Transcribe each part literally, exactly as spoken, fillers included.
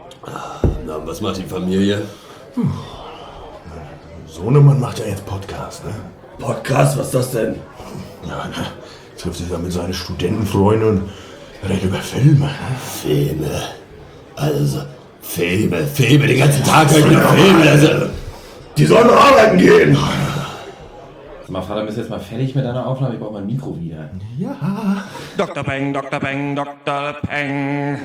Na, was macht die Familie? Hm. Sohnemann macht ja jetzt Podcast, ne? Podcast? Was ist das denn? Ja, ne? Trifft sich ja mit seinen Studentenfreunden und redet über Filme. Filme. Also, Filme, Filme, den ganzen Tag höre ich nur Filme. Also, die sollen noch arbeiten gehen. Sag mal, Vater, bist du jetzt mal fertig mit deiner Aufnahme? Ich brauche mein Mikro wieder. Ja. Doktor Peng, Doktor Peng, Doktor Peng.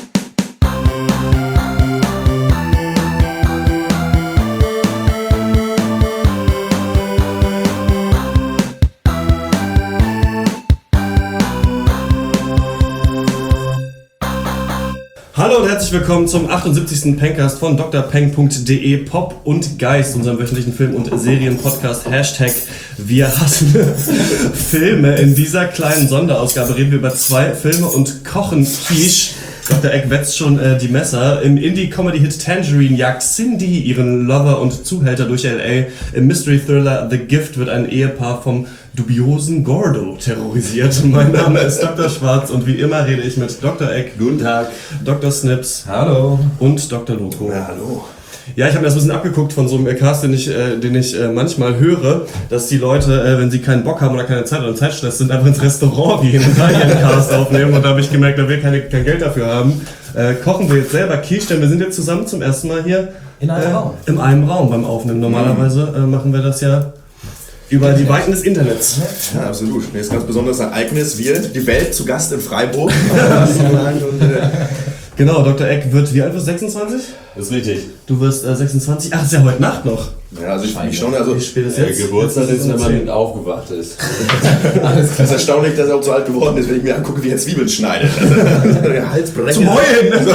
Hallo und herzlich willkommen zum achtundsiebzigsten Pencast von drpeng punkt de, Pop und Geist, unserem wöchentlichen Film- und Serienpodcast. Hashtag wir hassen Filme. In dieser kleinen Sonderausgabe reden wir über zwei Filme und kochen Quiche. Doktor Egg wetzt schon äh, die Messer. Im Indie-Comedy-Hit Tangerine jagt Cindy ihren Lover und Zuhälter durch L A. Im Mystery-Thriller The Gift wird ein Ehepaar vom dubiosen Gordo terrorisiert. Mein Name ist Doktor Schwarz und wie immer rede ich mit Doktor Egg. Guten Tag. Doktor Snips. Hallo. Und Doktor Loco. Ja, hallo. Ja, ich habe mir das ein bisschen abgeguckt von so einem Cast, den ich, äh, den ich äh, manchmal höre, dass die Leute, äh, wenn sie keinen Bock haben oder keine Zeit oder Zeitstress sind, einfach ins Restaurant gehen und da ihren Cast aufnehmen. Und da habe ich gemerkt, da wir keine, kein Geld dafür haben, äh, kochen wir jetzt selber Quiche, denn wir sind jetzt zusammen zum ersten Mal hier In einem äh, Raum. in einem Raum beim Aufnehmen. Normalerweise äh, machen wir das ja über die Weiten des Internets. Ja, absolut. Mir ist ganz besonderes Ereignis. Wir, die Welt zu Gast in Freiburg. und, äh, Genau, Doktor Egg wird, wie alt wirst du? sechsundzwanzig? Das ist richtig. Du wirst äh, sechsundzwanzig. Ach, das ist ja heute Nacht noch. ja, also ich, ich schon, also Wie spät ist Der jetzt? Geburtstag Jetzt ist, wenn es man zehn. aufgewacht ist. es ist erstaunlich, dass er auch so alt geworden ist, wenn ich mir angucke, wie er Zwiebeln schneidet. Also, der Halsbrecher. Zum Heulen!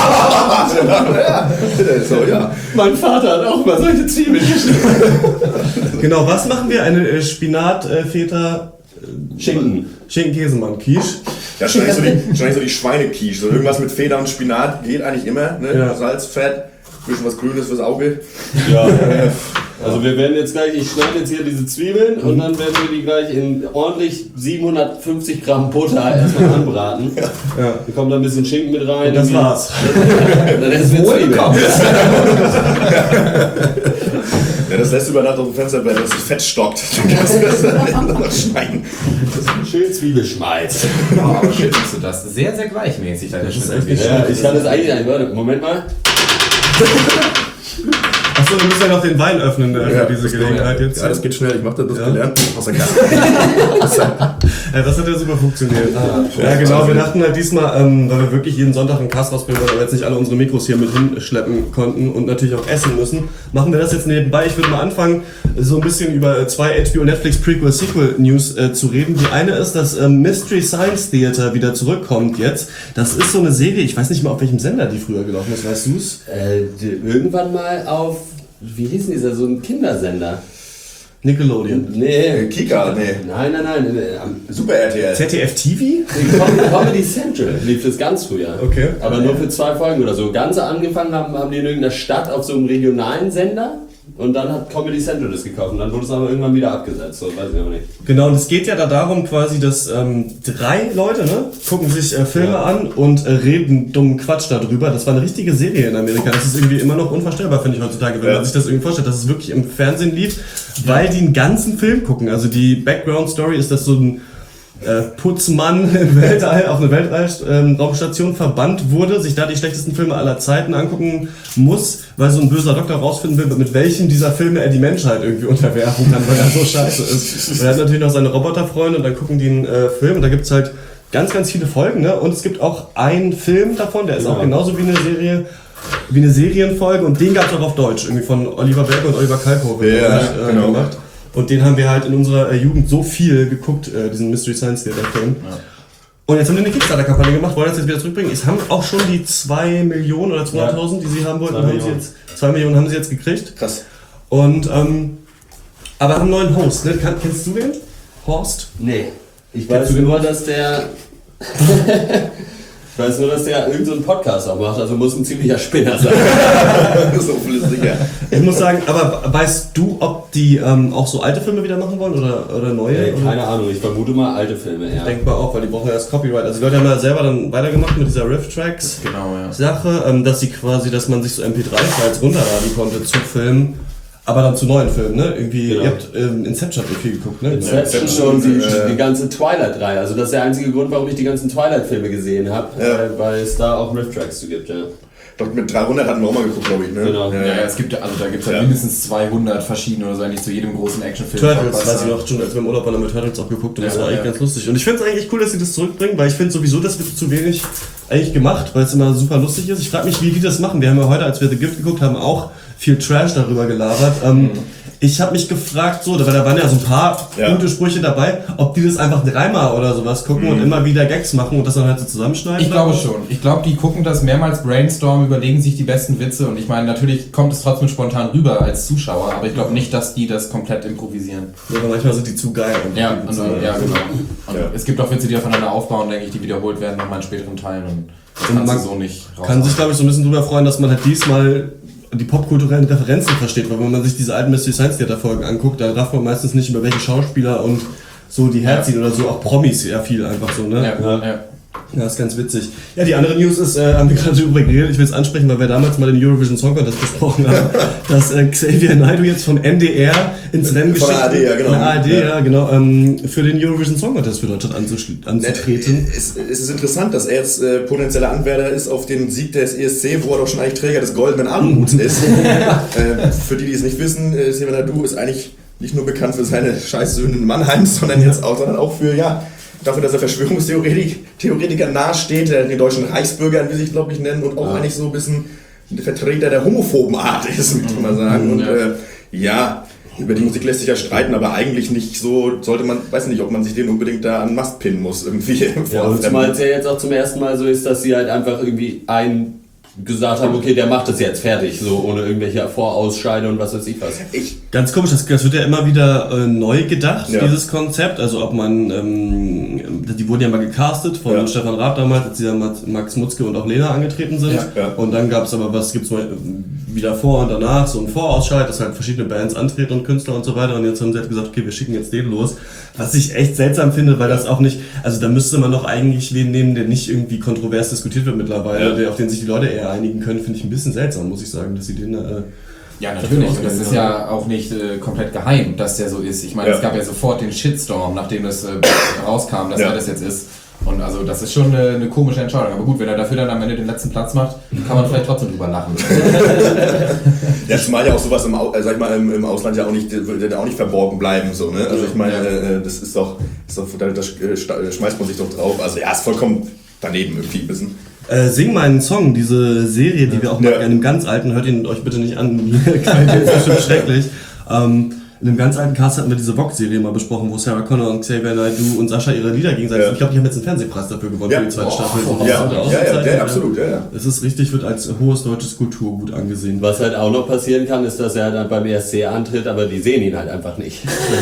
ja, so, ja. Mein Vater hat auch mal solche Zwiebeln geschnitten. Genau, was machen wir? Eine äh, Spinat-Feta... Schinken. Schinken-Käsemann-Quiche. Ja, wahrscheinlich so die, wahrscheinlich so die Schweinequiche. So irgendwas mit Feder und Spinat geht eigentlich immer. Ne? Ja. Salz, Fett, bisschen was Grünes fürs Auge. Ja. Also wir werden jetzt gleich, ich schneide jetzt hier diese Zwiebeln und dann werden wir die gleich in ordentlich siebenhundertfünfzig Gramm Butter erstmal anbraten. Ja. Dann kommt da ein bisschen Schinken mit rein. Und das war's. Dann essen wir Zwiebeln. Ja, das lässt du über Nacht auf dem Fenster, wenn das Fett stockt. Dann kannst du das dann noch schneiden. Schön Zwiebelschmalz. Oh, aber schön machst du das. Sehr, sehr gleichmäßig. Das ist echt nicht Ja, ich kann das eigentlich nicht. Warte, Moment mal. Achso, wir müssen ja noch den Wein öffnen äh, Ja, für diese das Gelegenheit jetzt. Ja, das geht schnell. Ich mach das, das Ja. gelernt aus der Kasse. Ja, das hat ja super funktioniert. Ja, genau, wir dachten halt diesmal, ähm, weil wir wirklich jeden Sonntag einen Cast rausbringen, weil wir jetzt nicht alle unsere Mikros hier mit hinschleppen konnten und natürlich auch essen müssen, machen wir das jetzt nebenbei. Ich würde mal anfangen, so ein bisschen über zwei H B O Netflix Prequel Sequel News äh, zu reden. Die eine ist, dass ähm, Mystery Science Theater wieder zurückkommt jetzt. Das ist so eine Serie, ich weiß nicht mal auf welchem Sender die früher gelaufen ist, weißt du's? Äh, die- irgendwann mal auf, wie hieß denn dieser, so ein Kindersender? Nickelodeon. Nee. Kika, nee. Nein, nein, nein. äh, Am Super R T L. Z D F T V? Com- Comedy Central lief das ganz früher. Okay. Aber nur für zwei Folgen oder so. Ganz angefangen haben, haben die in irgendeiner Stadt auf so einem regionalen Sender und dann hat Comedy Central das gekauft und dann wurde es aber irgendwann wieder abgesetzt. So, weiß ich auch nicht. Genau, und es geht ja da darum quasi, dass ähm, drei Leute ne, gucken sich äh, Filme Ja. an und äh, reden dummen Quatsch darüber. Das war eine richtige Serie in Amerika. Das ist irgendwie immer noch unvorstellbar, finde ich heutzutage, wenn Ja. man sich das irgendwie vorstellt, dass es wirklich im Fernsehen lief, weil die einen ganzen Film gucken. Also die Background-Story ist, dass so ein äh, Putzmann im Weltall auf eine Weltraumstation verbannt wurde, sich da die schlechtesten Filme aller Zeiten angucken muss, weil so ein böser Doktor rausfinden will, mit welchem dieser Filme er die Menschheit irgendwie unterwerfen kann, weil er so scheiße ist. Und er hat natürlich noch seine Roboterfreunde und dann gucken die einen äh, Film und da gibt's halt ganz, ganz viele Folgen, ne? Und es gibt auch einen Film davon, der ist Ja. auch genauso wie eine Serie, wie eine Serienfolge und den gab's auch auf Deutsch, irgendwie von Oliver Berger und Oliver Kalkofe Ja, glaub ich, äh, genau. gemacht. Und den haben wir halt in unserer äh, Jugend so viel geguckt, äh, diesen Mystery Science Theater Film. Und jetzt haben wir eine Kickstarter-Kampagne gemacht, wollen das jetzt wieder zurückbringen. Es haben auch schon die zwei Millionen oder zweihunderttausend, die sie haben wollten, zwei haben sie Millionen. jetzt, zwei Millionen haben sie jetzt gekriegt. Krass. Und, ähm, aber haben einen neuen Host, ne? Kann, kennst du den? Horst? Nee. Ich Kennst weiß du den nur, noch? dass der Ich weiß nur, dass der irgendeinen so einen Podcast auch macht, also muss ein ziemlicher Spinner sein. So viel ist sicher. Ich muss sagen, aber weißt du, ob die ähm, auch so alte Filme wieder machen wollen oder, oder neue? Ey, oder? keine Ahnung, ich vermute mal alte Filme, ja. Denkbar auch, weil die brauchen ja das Copyright. Also die Leute haben ja selber dann weitergemacht mit dieser Riff-Tracks Genau, ja. Sache, ähm, dass sie quasi, dass man sich so M P drei Files runterladen konnte zu Filmen, aber dann zu neuen Filmen, ne? Irgendwie, Genau. ihr habt ähm, Inception habt ihr viel geguckt, ne? Inception Inception und die, äh, die ganze Twilight-Reihe. Also das ist der einzige Grund, warum ich die ganzen Twilight-Filme gesehen habe, Ja. äh, weil es da auch Riff-Tracks zu gibt, ja. Doch mit dreihundert hatten wir auch mal geguckt, glaube ich, ne? Genau. Ja, Ja, ja. ja, es gibt ja, also da gibt es ja. Ja. mindestens zweihundert verschiedene oder so, eigentlich zu jedem großen Actionfilm. Turtles, Blockbuster. weiß ich noch schon, als wir im Urlaub waren, haben wir Turtles auch geguckt und das Ja, war eigentlich ja. ganz lustig. Und ich finde es eigentlich cool, dass sie das zurückbringen, weil ich finde sowieso, das wird zu wenig eigentlich gemacht, weil es immer super lustig ist. Ich frage mich, wie die das machen. Wir haben ja heute, als wir The Gift geguckt haben, auch viel Trash darüber gelabert. Ähm, Mhm. Ich habe mich gefragt, so, weil da waren ja so ein paar Ja. gute Sprüche dabei, ob die das einfach dreimal oder sowas gucken und immer wieder Gags machen und das dann halt so zusammenschneiden. Ich glaube schon. Ich glaube, die gucken das mehrmals brainstormen, überlegen sich die besten Witze und ich meine, natürlich kommt es trotzdem spontan rüber als Zuschauer, aber ich glaube nicht, dass die das komplett improvisieren. Ja, aber manchmal sind die zu geil. Und Ja, die und, Witze- ja genau. Und Ja. es gibt auch Witze, die aufeinander aufbauen, denke ich, die wiederholt werden nochmal in späteren Teilen und das Und kannst man du so nicht raus. Kann sich, glaube ich, so ein bisschen drüber freuen, dass man halt diesmal die popkulturellen Referenzen versteht, weil wenn man sich diese alten Mystery Science Theater Folgen anguckt, dann rafft man meistens nicht, über welche Schauspieler und so die herziehen oder so, auch Promis ja viel einfach so, ne? Ja, ja. ja. Ja, ist ganz witzig. Ja, die andere News ist, äh, haben wir gerade drüber geredet, ich will es ansprechen, weil wir damals mal den Eurovision Song Contest besprochen haben, dass äh, Xavier Naidoo jetzt von N D R ins Rennen Von geschickt der A R D, ja, genau. Von der A R D, ja, Ja. genau, ähm, für den Eurovision Song Contest für Deutschland anzuschli- anzutreten. Es, es ist interessant, dass er jetzt äh, potenzieller Anwärter ist auf den Sieg des E S C, wo er doch schon eigentlich Träger des goldenen Aluhuts ist. äh, für die, die es nicht wissen, äh, Xavier Naidoo ist eigentlich nicht nur bekannt für seine Scheißsöhne in Mannheim, sondern jetzt auch, sondern auch für, ja, dafür, dass er Verschwörungstheoretiker nahesteht, der den deutschen Reichsbürgern, wie sie sich, glaube ich, nennen, und auch eigentlich so ein bisschen der Vertreter der homophoben Art ist, würde ich mal sagen. Und Ja. äh, ja, über die Musik lässt sich ja streiten, aber eigentlich nicht so, sollte man, weiß nicht, ob man sich den unbedingt da an den Mast pinnen muss, irgendwie. Ja, und zumal es ja jetzt auch zum ersten Mal so ist, dass sie halt einfach irgendwie ein gesagt haben, okay, der macht es jetzt fertig, so ohne irgendwelche Vorausscheide und was weiß ich was. Ich, Ganz komisch, das, das wird ja immer wieder äh, neu gedacht, Ja. dieses Konzept. Also ob man, ähm, die wurden ja mal gecastet von Ja. Stefan Raab damals, als sie dann Max- Max Mutzke und auch Lena angetreten sind. Ja, ja. Und dann gab es aber, was gibt's mal äh, wieder vor und danach, so ein Vorausscheid, dass halt verschiedene Bands antreten und Künstler und so weiter. Und jetzt haben sie halt gesagt, okay, wir schicken jetzt den los. Was ich echt seltsam finde, weil das auch nicht, also da müsste man doch eigentlich wen nehmen, der nicht irgendwie kontrovers diskutiert wird mittlerweile, Ja. der, auf den sich die Leute eher einigen können, finde ich ein bisschen seltsam, muss ich sagen, dass sie den äh, Ja, natürlich. Und das ist ja auch nicht äh, komplett geheim, dass der so ist. Ich meine, Ja. es gab ja sofort den Shitstorm, nachdem das äh, rauskam, dass Ja. er das jetzt ist. Und also das ist schon eine, eine komische Entscheidung. Aber gut, wenn er dafür dann am Ende den letzten Platz macht, kann man vielleicht trotzdem drüber lachen. ja, zumal ja auch sowas im, Au- äh, sag ich mal, im, im Ausland ja auch nicht, wird ja auch nicht verborgen bleiben, so, ne? Also ich meine, Ja. äh, das ist doch, ist doch da, da sch- äh, sta- schmeißt man sich doch drauf. Also ja, ist vollkommen daneben irgendwie ein bisschen. Äh, Sing meinen Song, diese Serie, die wir auch mal Ja. in einem ganz alten, hört ihn euch bitte nicht an, das ist bestimmt schrecklich. Ähm, in einem ganz alten Cast hatten wir diese Vox-Serie mal besprochen, wo Sarah Connor und Xavier Naidoo und Sascha ihre Lieder gegenseitig. Ja. Ich glaube, die haben jetzt einen Fernsehpreis dafür gewonnen Ja. für die zweite Boah. Staffel. Oh, Ja, Und ja, auch ja, Auszeichnung, ja, absolut, ja, ja. Es ist richtig, wird als hohes deutsches Kulturgut angesehen. Was halt auch noch passieren kann, ist, dass er dann beim E S C antritt, aber die sehen ihn halt einfach nicht.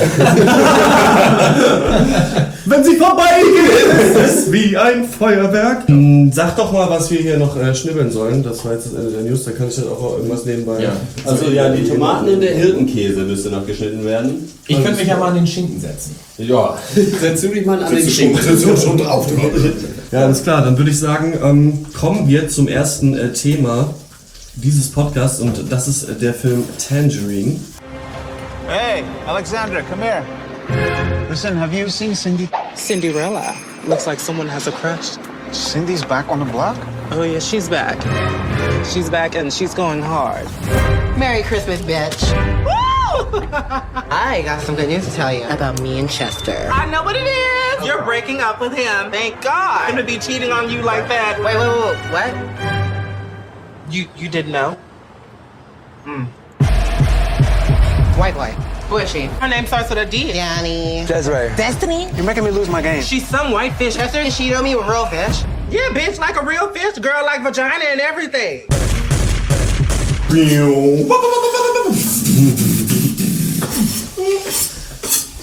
Wenn sie vorbeigehen, ist es wie ein Feuerwerk. Hm, sag doch mal, was wir hier noch äh, schnibbeln sollen. Das war jetzt das Ende der News, da kann ich dann auch irgendwas nebenbei. Ja. Also ja, die Tomaten und der Hirtenkäse müsste noch geschnitten werden. Ich könnte mich ja mal an den Schinken setzen. Ja, setz du dich mal an den Sitzt du schon, Schinken. sitzt du schon drauf, drauf. Ja, alles klar. Dann würde ich sagen, ähm, kommen wir zum ersten äh, Thema dieses Podcasts und das ist äh, der Film Tangerine. Hey, Alexandra, come here. Listen, have you seen Cindy? Cinderella. Looks like someone has a crush. Cindy's back on the block? Oh yeah, she's back. She's back and she's going hard. Merry Christmas, bitch. I got some good news to tell you about me and Chester. I know what it is. You're breaking up with him. Thank God. Him to be cheating on you like that. Wait, wait, wait, wait, what? You you didn't know? White boy. Who is she? Her name starts with a D. Danny. Desiree, Destiny? you're making me lose my game. She's some white fish. Chester and she on me with real fish. Yeah, bitch, like a real fish. Girl, like vagina and everything.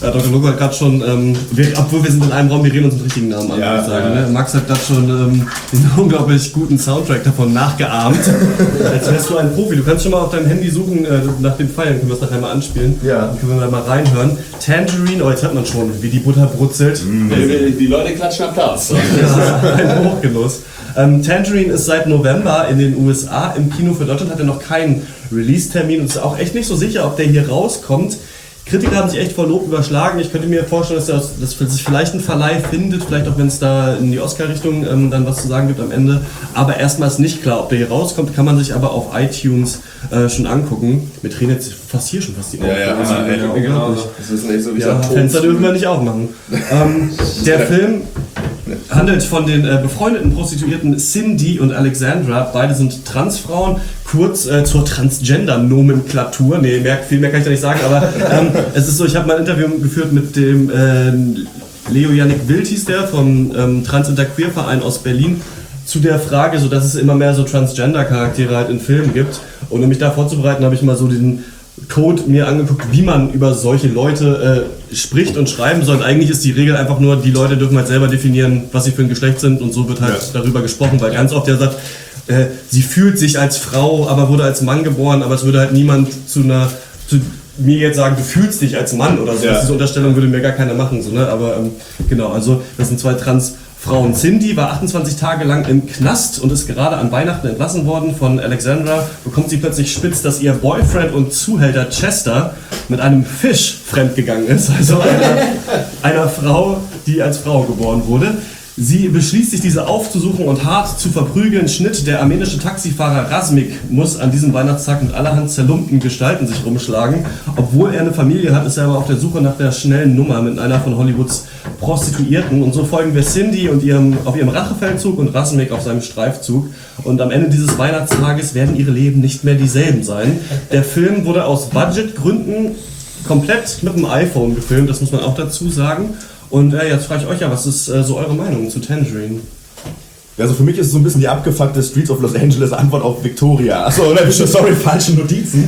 Ja, Doktor Loco hat gerade schon, ähm, wir, obwohl wir sind in einem Raum, wir reden uns mit richtigen Namen an, Ja, würde ich sagen. ja. Ne? Max hat gerade schon ähm, einen unglaublich guten Soundtrack davon nachgeahmt. Als wärst du ein Profi. Du kannst schon mal auf deinem Handy suchen, äh, nach dem Pfeilen, können wir es nachher mal anspielen. Ja. Dann können wir da mal reinhören. Tangerine, oh, jetzt hört man schon, wie die Butter brutzelt. Die, die Leute klatschen Applaus. Ja, ein Hochgenuss. Ähm, Tangerine ist seit November in den U S A im Kino. Für Deutschland hat er noch keinen Release-Termin und ist auch echt nicht so sicher, ob der hier rauskommt. Kritiker haben sich echt vor Lob überschlagen. Ich könnte mir vorstellen, dass, das, dass sich vielleicht ein Verleih findet, vielleicht auch wenn es da in die Oscar-Richtung ähm, dann was zu sagen gibt am Ende. Aber erstmal ist nicht klar, ob der hier rauskommt, kann man sich aber auf iTunes äh, schon angucken. Wir drehen jetzt fast hier schon fast die Augen. Ja, ja, Also, ja, ja, unglaublich. Das ist nicht so wie Ja, so Fenster dürfen wir nicht aufmachen. ähm, der Film handelt von den äh, befreundeten Prostituierten Cindy und Alexandra. Beide sind Transfrauen, kurz äh, zur Transgender-Nomenklatur. Nee, mehr, viel mehr kann ich da nicht sagen, aber ähm, es ist so, ich habe mal ein Interview geführt mit dem ähm, Leo Yannick Wild, hieß der, vom ähm, Trans-Inter-Queer-Verein aus Berlin, zu der Frage, so dass es immer mehr so Transgender-Charaktere halt in Filmen gibt. Und um mich da vorzubereiten, habe ich mal so diesen Code mir angeguckt, wie man über solche Leute äh, spricht und schreiben soll. Und eigentlich ist die Regel einfach nur, die Leute dürfen halt selber definieren, was sie für ein Geschlecht sind, und so wird halt ja. darüber gesprochen, weil ganz oft der sagt, äh, sie fühlt sich als Frau, aber wurde als Mann geboren, aber es würde halt niemand zu einer zu mir jetzt sagen, du fühlst dich als Mann oder so. Ja. Diese Unterstellung würde mir gar keiner machen, so, ne? Aber ähm, genau, also das sind zwei Trans Frauen. Cindy war achtundzwanzig Tage lang im Knast und ist gerade an Weihnachten entlassen worden. Von Alexandra bekommt sie plötzlich spitz, dass ihr Boyfriend und Zuhälter Chester mit einem Fisch fremdgegangen ist. Also einer, einer Frau, die als Frau geboren wurde. Sie beschließt sich, diese aufzusuchen und hart zu verprügeln. Schnitt: Der armenische Taxifahrer Razmik muss an diesem Weihnachtstag mit allerhand zerlumpten Gestalten sich rumschlagen. Obwohl er eine Familie hat, ist er aber auf der Suche nach der schnellen Nummer mit einer von Hollywoods Prostituierten. Und so folgen wir Cindy und ihrem, auf ihrem Rachefeldzug und Razmik auf seinem Streifzug. Und am Ende dieses Weihnachtstages werden ihre Leben nicht mehr dieselben sein. Der Film wurde aus Budgetgründen komplett mit dem iPhone gefilmt, das muss man auch dazu sagen. Und äh, jetzt frage ich euch ja, was ist äh, so eure Meinung zu Tangerine? Also für mich ist es so ein bisschen die abgefuckte Streets of Los Angeles Antwort auf Victoria. Achso, oder? Sorry, falsche Notizen.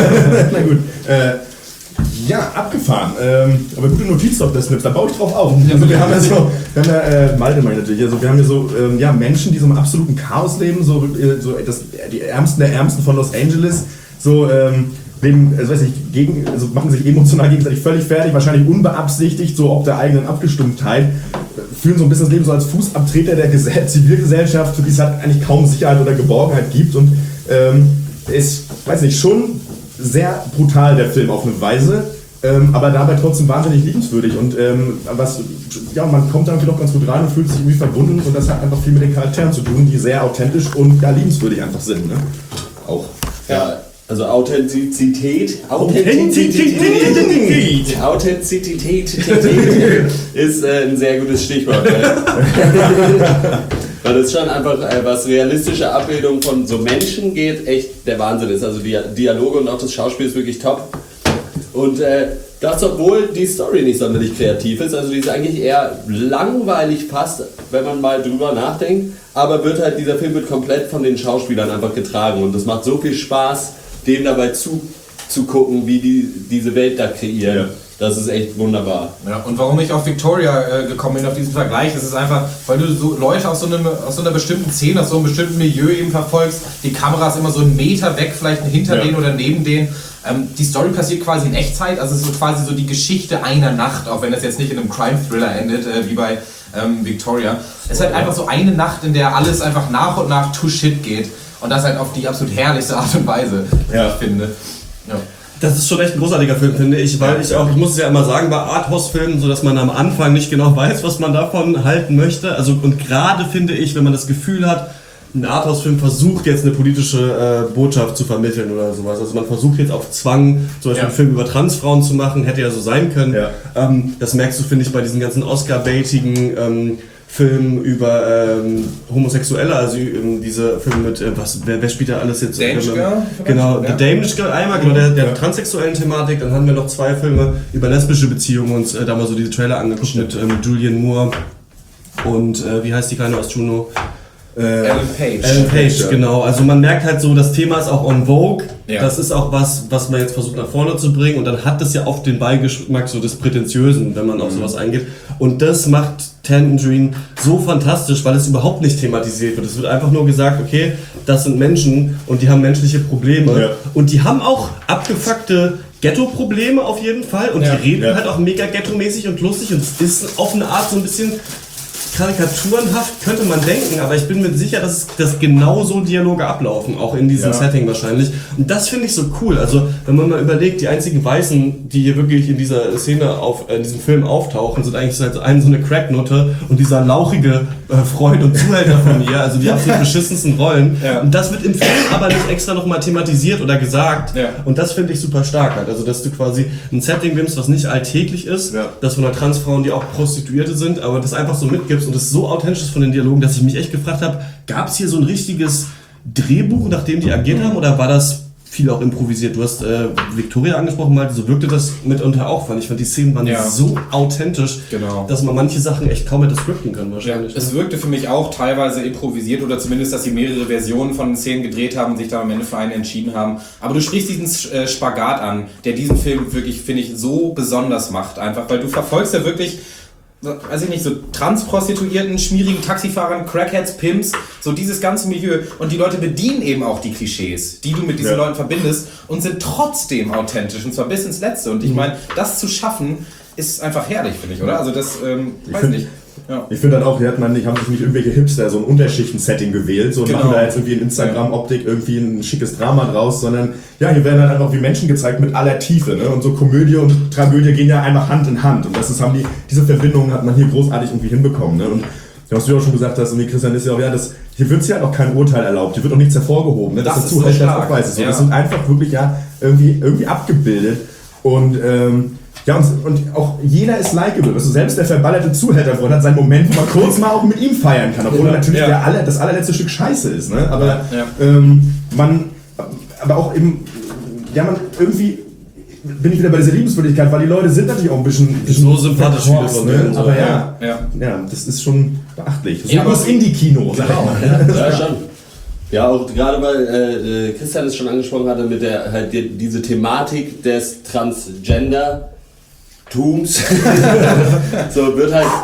Na gut. Äh, ja, abgefahren. Ähm, aber gute Notiz auf das Snips, da baue ich drauf auf. Also wir haben ja so, wir haben ja, äh, Malte meine natürlich, also wir haben ja so ähm, ja, Menschen, die so im absoluten Chaos leben, so, äh, so das, die Ärmsten der Ärmsten von Los Angeles, so ähm, leben, also weiß ich, gegen, also machen sich emotional gegenseitig völlig fertig, wahrscheinlich unbeabsichtigt, so ob der eigenen Abgestumpftheit, fühlen so ein bisschen das Leben so als Fußabtreter der Gesell- Zivilgesellschaft, für die es halt eigentlich kaum Sicherheit oder Geborgenheit gibt, und ähm, ist, weiß nicht, schon sehr brutal, der Film auf eine Weise, ähm, aber dabei trotzdem wahnsinnig liebenswürdig, und ähm, was, ja, man kommt da irgendwie doch ganz gut rein und fühlt sich irgendwie verbunden, und das hat einfach viel mit den Charakteren zu tun, die sehr authentisch und ja, liebenswürdig einfach sind, ne? Auch. Ja. Also Authentizität, Authentizität, Authentizität ist äh, ein sehr gutes Stichwort. Weil das schon einfach, äh, was realistische Abbildung von so Menschen geht, echt der Wahnsinn ist. Also die Dialoge und auch das Schauspiel ist wirklich top. Und äh, das, obwohl die Story nicht sonderlich kreativ ist, also die ist eigentlich eher langweilig fast, wenn man mal drüber nachdenkt, aber wird halt, dieser Film wird komplett von den Schauspielern einfach getragen, und das macht so viel Spaß, denen dabei zuzugucken, wie die diese Welt da kreieren. Ja. Das ist echt wunderbar. Ja, und warum ich auf Victoria äh, gekommen bin, auf diesen Vergleich, das ist einfach, weil du so Leute aus so, einem, aus so einer bestimmten Szene, aus so einem bestimmten Milieu eben verfolgst, die Kamera ist immer so einen Meter weg, vielleicht hinter ja. denen oder neben denen. Ähm, die Story passiert quasi in Echtzeit, also es ist so quasi so die Geschichte einer Nacht, auch wenn das jetzt nicht in einem Crime-Thriller endet, äh, wie bei ähm, Victoria. Es ist halt einfach so eine Nacht, in der alles einfach nach und nach to shit geht. Und das halt auf die absolut herrlichste Art und Weise, ja. ich finde. Ja. Das ist schon echt ein großartiger Film, finde ich, weil ich auch, ich muss es ja immer sagen, bei Arthouse-Filmen, so dass man am Anfang nicht genau weiß, was man davon halten möchte. Also, und gerade finde ich, wenn man das Gefühl hat, ein Arthouse-Film versucht jetzt eine politische äh, Botschaft zu vermitteln oder sowas. Also man versucht jetzt auf Zwang, zum Beispiel ja. einen Film über Transfrauen zu machen, hätte ja so sein können. Ja. Ähm, das merkst du, finde ich, bei diesen ganzen Oscar-baitigen ähm, Film über ähm, Homosexuelle, also ähm, diese Filme mit, äh, was, wer, wer spielt da alles jetzt? Danish Girl? Genau, ja. The Danish Girl einmal, genau, der, der ja. transsexuellen Thematik, dann haben wir noch zwei Filme über lesbische Beziehungen, uns äh, da mal so diese Trailer angeguckt mit ähm, Julianne Moore und äh, wie heißt die Kleine aus Juno? Äh, Alan Page. Alan Page, ja. genau. Also man merkt halt so, das Thema ist auch on vogue. Ja. Das ist auch was, was man jetzt versucht nach vorne zu bringen. Und dann hat das ja oft den Beigeschmack so des Prätentiösen, wenn man auf sowas eingeht. Und das macht Tangerine so fantastisch, weil es überhaupt nicht thematisiert wird. Es wird einfach nur gesagt, okay, das sind Menschen und die haben menschliche Probleme. Ja. Und die haben auch abgefuckte Ghetto-Probleme auf jeden Fall. Und Ja. die reden Ja. halt auch mega ghetto-mäßig und lustig. Und es ist auf eine Art so ein bisschen karikaturenhaft, könnte man denken, aber ich bin mir sicher, dass, es, dass genau so Dialoge ablaufen, auch in diesem Ja. Setting wahrscheinlich. Und das finde ich so cool. Also, wenn man mal überlegt, die einzigen Weißen, die hier wirklich in dieser Szene, auf, äh, in diesem Film auftauchen, sind eigentlich so eine so eine Cracknutte und dieser lauchige äh, Freund und Zuhälter von ihr, also die absolut beschissensten Rollen. Ja. Und das wird im Film aber nicht extra nochmal thematisiert oder gesagt. Ja. Und das finde ich super stark halt. Also, dass du quasi ein Setting nimmst, was nicht alltäglich ist, Ja. das von einer Transfrauen, die auch Prostituierte sind, aber das einfach so mitgibst und es so authentisch ist von den Dialogen, dass ich mich echt gefragt habe, gab es hier so ein richtiges Drehbuch, nach dem die agiert haben, oder war das viel auch improvisiert? Du hast äh, Victoria angesprochen, mal, so wirkte das mitunter auch, weil ich fand, die Szenen waren Ja. so authentisch, Genau. dass man manche Sachen echt kaum hätte scripten können Ja, wahrscheinlich. es wirkte für mich auch teilweise improvisiert oder zumindest, dass sie mehrere Versionen von den Szenen gedreht haben und sich da am Ende für eine entschieden haben. Aber du sprichst diesen äh, Spagat an, der diesen Film wirklich, finde ich, so besonders macht. Einfach, weil du verfolgst ja wirklich, weiß ich nicht, so Transprostituierten, schmierigen Taxifahrern, Crackheads, Pimps, so dieses ganze Milieu. Und die Leute bedienen eben auch die Klischees, die du mit diesen Ja. Leuten verbindest und sind trotzdem authentisch und zwar bis ins Letzte. Und ich meine, das zu schaffen, ist einfach herrlich, finde ich, oder? Also das, ähm, weiß find- nicht. Ja. Ich finde dann auch, die, hat man, die haben sich nicht irgendwelche Hipster so ein Unterschichten-Setting gewählt, so und Genau. machen da jetzt irgendwie in Instagram-Optik irgendwie ein schickes Drama draus, sondern ja, hier werden halt einfach wie Menschen gezeigt mit aller Tiefe, ne? Und so Komödie und Tragödie gehen ja einfach Hand in Hand und das ist, haben die, diese Verbindung hat man hier großartig irgendwie hinbekommen, ne? Und was du ja auch schon gesagt hast, und die Christian ist ja auch, ja, das, hier wird ja auch kein Urteil erlaubt, hier wird auch nichts hervorgehoben, ne? Das das ist dazu so halt stark. auch weiß ist. So. Ja. Das sind einfach wirklich ja irgendwie, irgendwie abgebildet und ähm, ja, und, und auch jeder ist likeable. Also selbst der verballerte Zuhälterfreund hat seinen Moment, wo man kurz mal auch mit ihm feiern kann, obwohl Ja. natürlich Ja. der aller, das allerletzte Stück Scheiße ist. Ne? Aber Ja. ähm, man, aber auch eben, ja, man irgendwie bin ich wieder bei dieser Liebenswürdigkeit, weil die Leute sind natürlich auch ein bisschen, bisschen So sympathisch verkorkst, viele von denen, ne? so. Aber ja, Ja. ja, das ist schon beachtlich. So Ja, ja, das aber- Indie-Kino, sag ich mal. Ja, schon. Ja, auch gerade weil äh, Christian es schon angesprochen hatte mit der halt die, diese Thematik des Transgender Tums so wird halt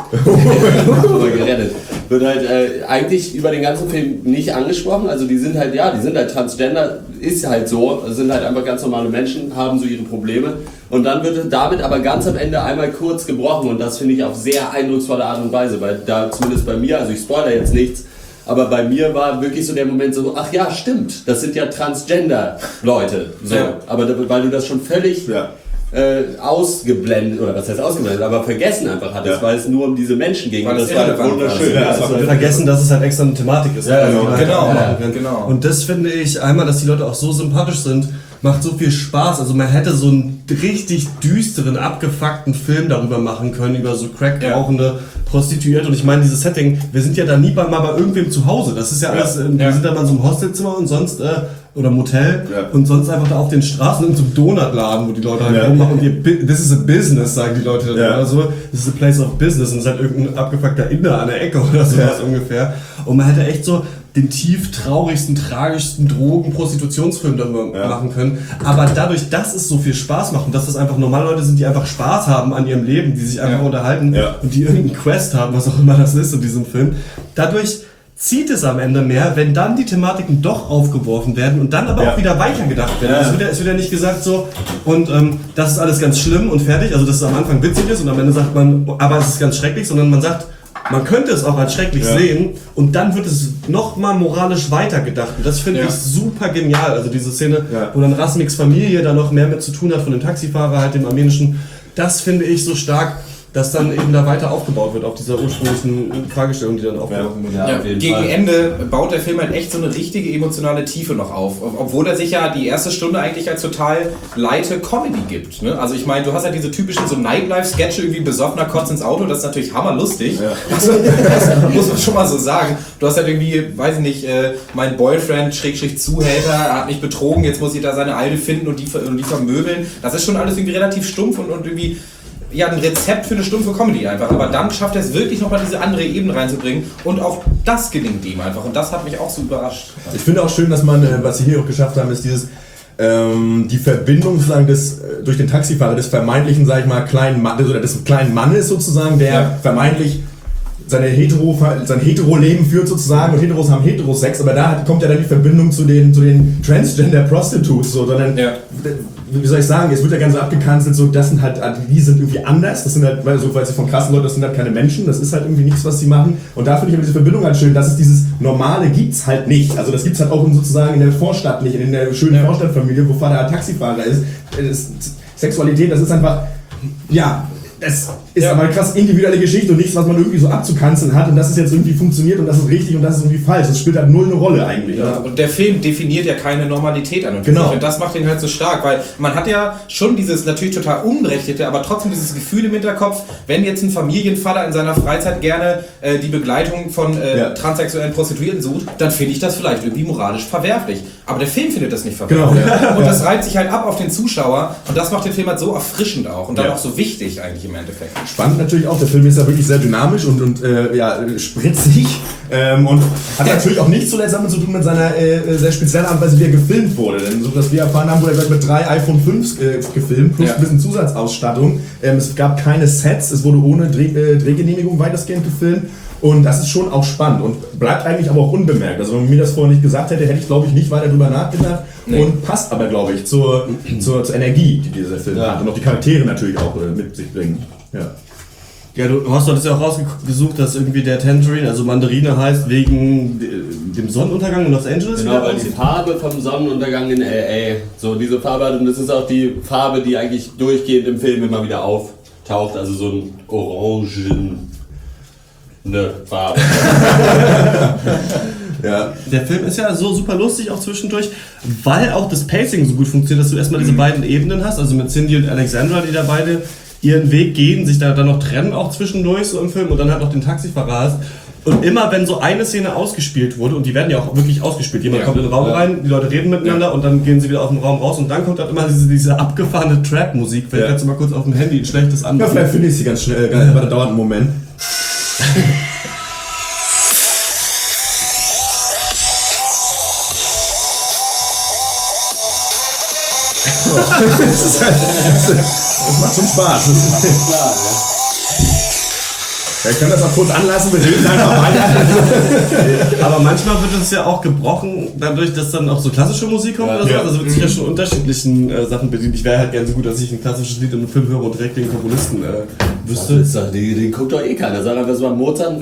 aber gerettet. Wird halt äh, eigentlich über den ganzen Film nicht angesprochen. Also die sind halt, ja, die sind halt Transgender, ist halt so, sind halt einfach ganz normale Menschen, haben so ihre Probleme. Und dann wird damit aber ganz am Ende einmal kurz gebrochen und das finde ich auf sehr eindrucksvolle Art und Weise, weil da zumindest bei mir, also ich spoilere jetzt nichts, aber bei mir war wirklich so der Moment so, ach ja, stimmt, das sind ja Transgender-Leute. So. Ja. Aber da, weil du das schon völlig Ja. äh, ausgeblendet, oder was heißt ausgeblendet, aber vergessen einfach hattest, Ja. weil es nur um diese Menschen ging. Weil und es das war halt irrelevant war. wunderschön. Ja, Ja, das das war war vergessen, dass es halt extra eine Thematik ist. Ja, Also, genau. die Genau, ja, genau. Und das finde ich einmal, dass die Leute auch so sympathisch sind, macht so viel Spaß. Also man hätte so einen richtig düsteren, abgefuckten Film darüber machen können, über so Crack-rauchende Prostituierte. Und ich meine, dieses Setting, wir sind ja da nie mal bei irgendwem zu Hause. Das ist ja alles, äh, wir Ja. sind da mal in so einem Hostelzimmer und sonst, äh, oder Motel Ja. und sonst einfach da auf den Straßen in so einem Donutladen, wo die Leute halt Ja. rummachen und ihr, Bi- this is a business, sagen die Leute dann Ja. immer so. This is a place of business und es ist halt irgendein abgefuckter Inder an der Ecke oder sowas Ja. ungefähr. Und man hätte echt so den tief traurigsten, tragischsten Drogen-Prostitutionsfilm darüber Ja. machen können. Aber dadurch, dass es so viel Spaß macht und dass das einfach normale Leute sind, die einfach Spaß haben an ihrem Leben, die sich einfach Ja. unterhalten Ja. und die irgendeinen Quest haben, was auch immer das ist in diesem Film, dadurch zieht es am Ende mehr, wenn dann die Thematiken doch aufgeworfen werden und dann aber Ja. auch wieder weitergedacht werden. Ja. Es, wird ja, es wird ja nicht gesagt so, und ähm, das ist alles ganz schlimm und fertig, also dass es am Anfang witzig ist und am Ende sagt man, aber es ist ganz schrecklich, sondern man sagt, man könnte es auch als schrecklich Ja. sehen und dann wird es nochmal moralisch weitergedacht. Und das finde Ja. ich super genial. Also diese Szene, Ja. wo dann Rasmiks Familie da noch mehr mit zu tun hat von dem Taxifahrer, halt dem armenischen, das finde ich so stark, dass dann eben da weiter aufgebaut wird auf dieser ursprünglichen Fragestellung, die dann aufgeworfen wird. Ja, Ja, auf jeden gegen Fall. Ende baut der Film halt echt so eine richtige emotionale Tiefe noch auf. Obwohl er sich ja die erste Stunde eigentlich als total leite Comedy gibt. Ne? Also ich meine, du hast ja diese typischen so Nightlife-Sketche, irgendwie besoffener Kotz ins Auto, das ist natürlich hammerlustig. Ja. Also, das muss man schon mal so sagen. Du hast halt irgendwie, weiß ich nicht, äh, mein Boyfriend, Schrägstrich Zuhälter, hat mich betrogen, jetzt muss ich da seine Alte finden und die, ver- und die vermöbeln. Das ist schon alles irgendwie relativ stumpf und, und irgendwie ja, ein Rezept für eine stumpfe Comedy einfach. Aber dann schafft er es wirklich nochmal diese andere Ebene reinzubringen und auch das gelingt ihm einfach. Und das hat mich auch so überrascht. Ich finde auch schön, dass man, was sie hier auch geschafft haben, ist dieses ähm, die Verbindung sozusagen des, durch den Taxifahrer des vermeintlichen, sag ich mal, kleinen Mannes oder des kleinen Mannes sozusagen, der ja. vermeintlich seine Hetero, sein Hetero-Leben führt sozusagen und Heteros haben Heterosex, aber da kommt ja dann die Verbindung zu den, zu den Transgender-Prostitutes, so, sondern, ja. wie soll ich sagen, es wird ja ganz so abgekanzelt, so, das sind halt, die sind irgendwie anders, das sind halt, weil, so, weil sie von krassen Leuten, das sind halt keine Menschen, das ist halt irgendwie nichts, was sie machen und da finde ich aber diese Verbindung halt schön, dass es dieses Normale gibt's halt nicht, also das gibt's halt auch in, sozusagen in der Vorstadt nicht, in der schönen ja. Vorstadtfamilie, wo Vater Taxifahrer ist, das, Sexualität, das ist einfach, ja, es ist ja. aber eine krass individuelle Geschichte und nichts, was man irgendwie so abzukanzeln hat und das ist jetzt irgendwie funktioniert und das ist richtig und das ist irgendwie falsch. Das spielt halt null eine Rolle eigentlich. Ja. Und der Film definiert ja keine Normalität an und genau. Und das macht ihn halt so stark, weil man hat ja schon dieses natürlich total unberechtigte, aber trotzdem dieses Gefühl im Hinterkopf, wenn jetzt ein Familienvater in seiner Freizeit gerne äh, die Begleitung von äh, ja. transsexuellen Prostituierten sucht, dann finde ich das vielleicht irgendwie moralisch verwerflich. Aber der Film findet das nicht verwerflich. Genau. Und das reibt sich halt ab auf den Zuschauer und das macht den Film halt so erfrischend auch und dann ja. auch so wichtig eigentlich im Endeffekt. Spannend natürlich auch, der Film ist ja wirklich sehr dynamisch und, und äh, ja, spritzig ähm, und hat natürlich auch nichts zuletzt damit zu tun mit seiner äh, sehr speziellen Art und Weise, wie er gefilmt wurde. Denn so, dass wir erfahren haben, wurde er mit drei iPhone fünf äh, gefilmt, plus ja. ein bisschen Zusatzausstattung. Ähm, es gab keine Sets, es wurde ohne Dreh, äh, Drehgenehmigung weitestgehend gefilmt. Und das ist schon auch spannend und bleibt eigentlich aber auch unbemerkt. Also wenn man mir das vorher nicht gesagt hätte, hätte ich glaube ich nicht weiter drüber nachgedacht. Nee. Und passt aber glaube ich zur, zur, zur Energie, die dieser Film ja. hat. Und auch die Charaktere natürlich auch äh, mit sich bringen. Ja. Ja, du hast doch das ja auch rausgesucht, dass irgendwie der Tangerine, also Mandarine heißt wegen dem Sonnenuntergang in Los Angeles. Genau, weil die Farbe vom Sonnenuntergang in L A, so diese Farbe hat und das ist auch die Farbe, die eigentlich durchgehend im Film immer wieder auftaucht, also so ein Orangen. Ne, Farbe. ja. Der Film ist ja so super lustig auch zwischendurch, weil auch das Pacing so gut funktioniert, dass du erstmal diese mhm. beiden Ebenen hast, also mit Cindy und Alexandra, die da beide ihren Weg gehen, sich da dann noch trennen auch zwischendurch so im Film und dann halt noch den Taxifahrer hast. Und immer wenn so eine Szene ausgespielt wurde, und die werden ja auch wirklich ausgespielt, jemand ja. kommt in den Raum ja. rein, die Leute reden miteinander ja. und dann gehen sie wieder aus dem Raum raus und dann kommt halt immer diese, diese abgefahrene Trap-Musik. Vielleicht kannst du mal kurz auf dem Handy ein schlechtes an. Ja, vielleicht finde ich sie ganz schnell, äh, aber das dauert einen Moment. das, ist halt, das macht schon Spaß. Das ist klar, ja. Ja, ich kann das auch kurz anlassen, wir reden einfach weiter. Aber manchmal wird es ja auch gebrochen, dadurch, dass dann auch so klassische Musik kommt ja, oder so. Ja. Also wird sich ja schon unterschiedlichen äh, Sachen bedient. Ich wäre halt gerne so gut, dass ich ein klassisches Lied in einem Film höre und direkt den Komponisten äh, wüsste. Doch, den, den guckt doch eh keiner. Sag einfach, das war Mozart.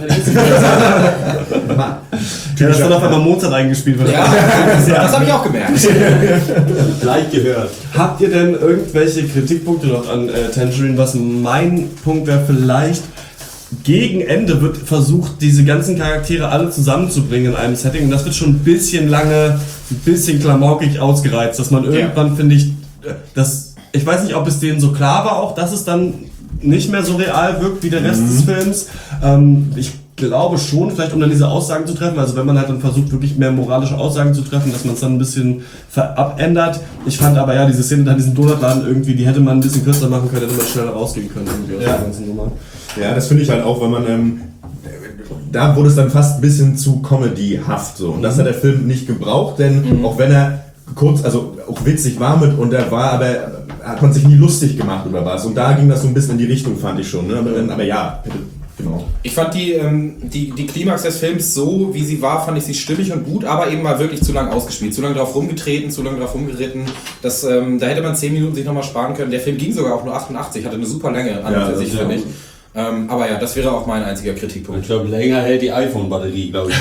Ja, dass dann auf einmal Mozart eingespielt wird. Ja, ja. Das habe ich auch gemerkt. Gleich gehört. Habt ihr denn irgendwelche Kritikpunkte noch an äh, Tangerine? Was mein Punkt wäre vielleicht... Gegen Ende wird versucht, diese ganzen Charaktere alle zusammenzubringen in einem Setting und das wird schon ein bisschen lange, ein bisschen klamaukig ausgereizt, dass man irgendwann, ja. finde ich, das, ich weiß nicht, ob es denen so klar war auch, dass es dann nicht mehr so real wirkt wie der Rest mhm. des Films. Ähm, ich glaube schon, vielleicht um dann diese Aussagen zu treffen, also wenn man halt dann versucht, wirklich mehr moralische Aussagen zu treffen, dass man es dann ein bisschen abändert. Ich fand aber ja, diese Szene da in diesem Donutladen irgendwie, die hätte man ein bisschen kürzer machen können, hätte man schneller rausgehen können irgendwie aus ja. der ganzen Nummer. Ja, das finde ich halt auch, weil man, ähm, da wurde es dann fast ein bisschen zu comedyhaft so. Und das hat der Film nicht gebraucht, denn mhm. auch wenn er kurz, also auch witzig war mit und er war, aber hat man sich nie lustig gemacht über was. Und da ging das so ein bisschen in die Richtung, fand ich schon. Ne? Aber, aber ja, genau. Ich fand die, ähm, die, die Klimax des Films so, wie sie war, fand ich sie stimmig und gut, aber eben mal wirklich zu lang ausgespielt. Zu lange drauf rumgetreten, zu lange drauf rumgeritten. Das, ähm, da hätte man zehn Minuten sich nochmal sparen können. Der Film ging sogar auch nur achtundachtzig, hatte eine super Länge an für sich, finde ich. Ähm, aber ja, das wäre auch mein einziger Kritikpunkt. Ich glaube, länger hält die iPhone-Batterie, glaube ich.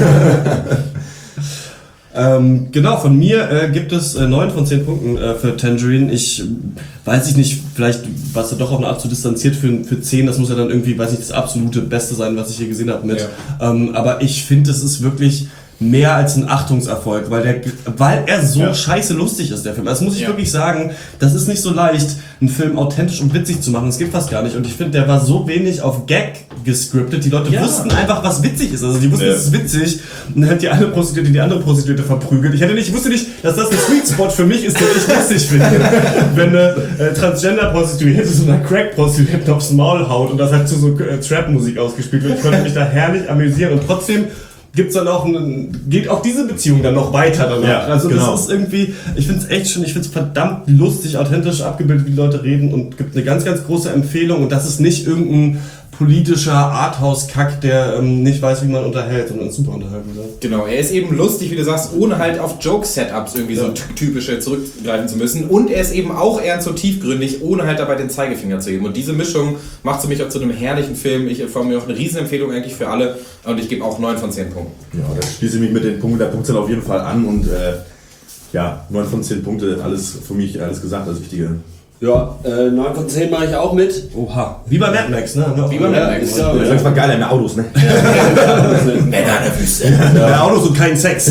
ähm, genau, von mir äh, gibt es äh, neun von zehn Punkten äh, für Tangerine. Ich weiß ich nicht, vielleicht war es ja doch auf eine Art zu distanziert für, für zehn. Das muss ja dann irgendwie, weiß nicht, das absolute Beste sein, was ich hier gesehen habe mit. Ja. Ähm, aber ich finde, es ist wirklich mehr als ein Achtungserfolg, weil, der, weil er so ja. scheiße lustig ist, der Film. Das muss ich ja. wirklich sagen, das ist nicht so leicht, einen Film authentisch und witzig zu machen. Das geht fast gar nicht. Und ich finde, der war so wenig auf Gag gescriptet. Die Leute ja. wussten einfach, was witzig ist. Also die wussten, ja. es ist witzig. Und dann hat die eine Prostituierte die andere Prostituierte verprügelt. Ich, hätte nicht, ich wusste nicht, dass das ein Sweet Spot für mich ist, den ich lustig finde. Wenn eine äh, Transgender-Prostituierte so einer Crack-Prostituierte aufs Maul haut und das halt zu so äh, Trap-Musik ausgespielt wird. Ich konnte mich da herrlich amüsieren. Und trotzdem gibt's dann auch einen, geht auch diese Beziehung dann noch weiter danach. Ja, also genau. Das ist irgendwie, ich find's echt schon, ich find's verdammt lustig, authentisch abgebildet, wie die Leute reden und gibt eine ganz, ganz große Empfehlung und das ist nicht irgendein politischer Arthouse-Kack, der ähm, nicht weiß, wie man unterhält, sondern super unterhalten wird. Genau, er ist eben lustig, wie du sagst, ohne halt auf Joke-Setups irgendwie ja. so typische zurückgreifen zu müssen. Und er ist eben auch ernst und tiefgründig, ohne halt dabei den Zeigefinger zu geben. Und diese Mischung macht für mich auch zu einem herrlichen Film. Ich forme mir auch eine Riesenempfehlung eigentlich für alle. Und ich gebe auch neun von zehn Punkten. Ja, da schließe ich mich mit den Punkten der Punktzahl auf jeden Fall an. Und äh, ja, neun von zehn Punkte, alles für mich, alles gesagt, alles Wichtige. Ja, äh, neun von zehn mache ich auch mit. Oha. Wie bei Mad Max, ne? Wie bei Mad Max. Ja, das war geil, mehr Autos, ne? Männer in der Wüste. Ja. Mehr Autos und kein Sex.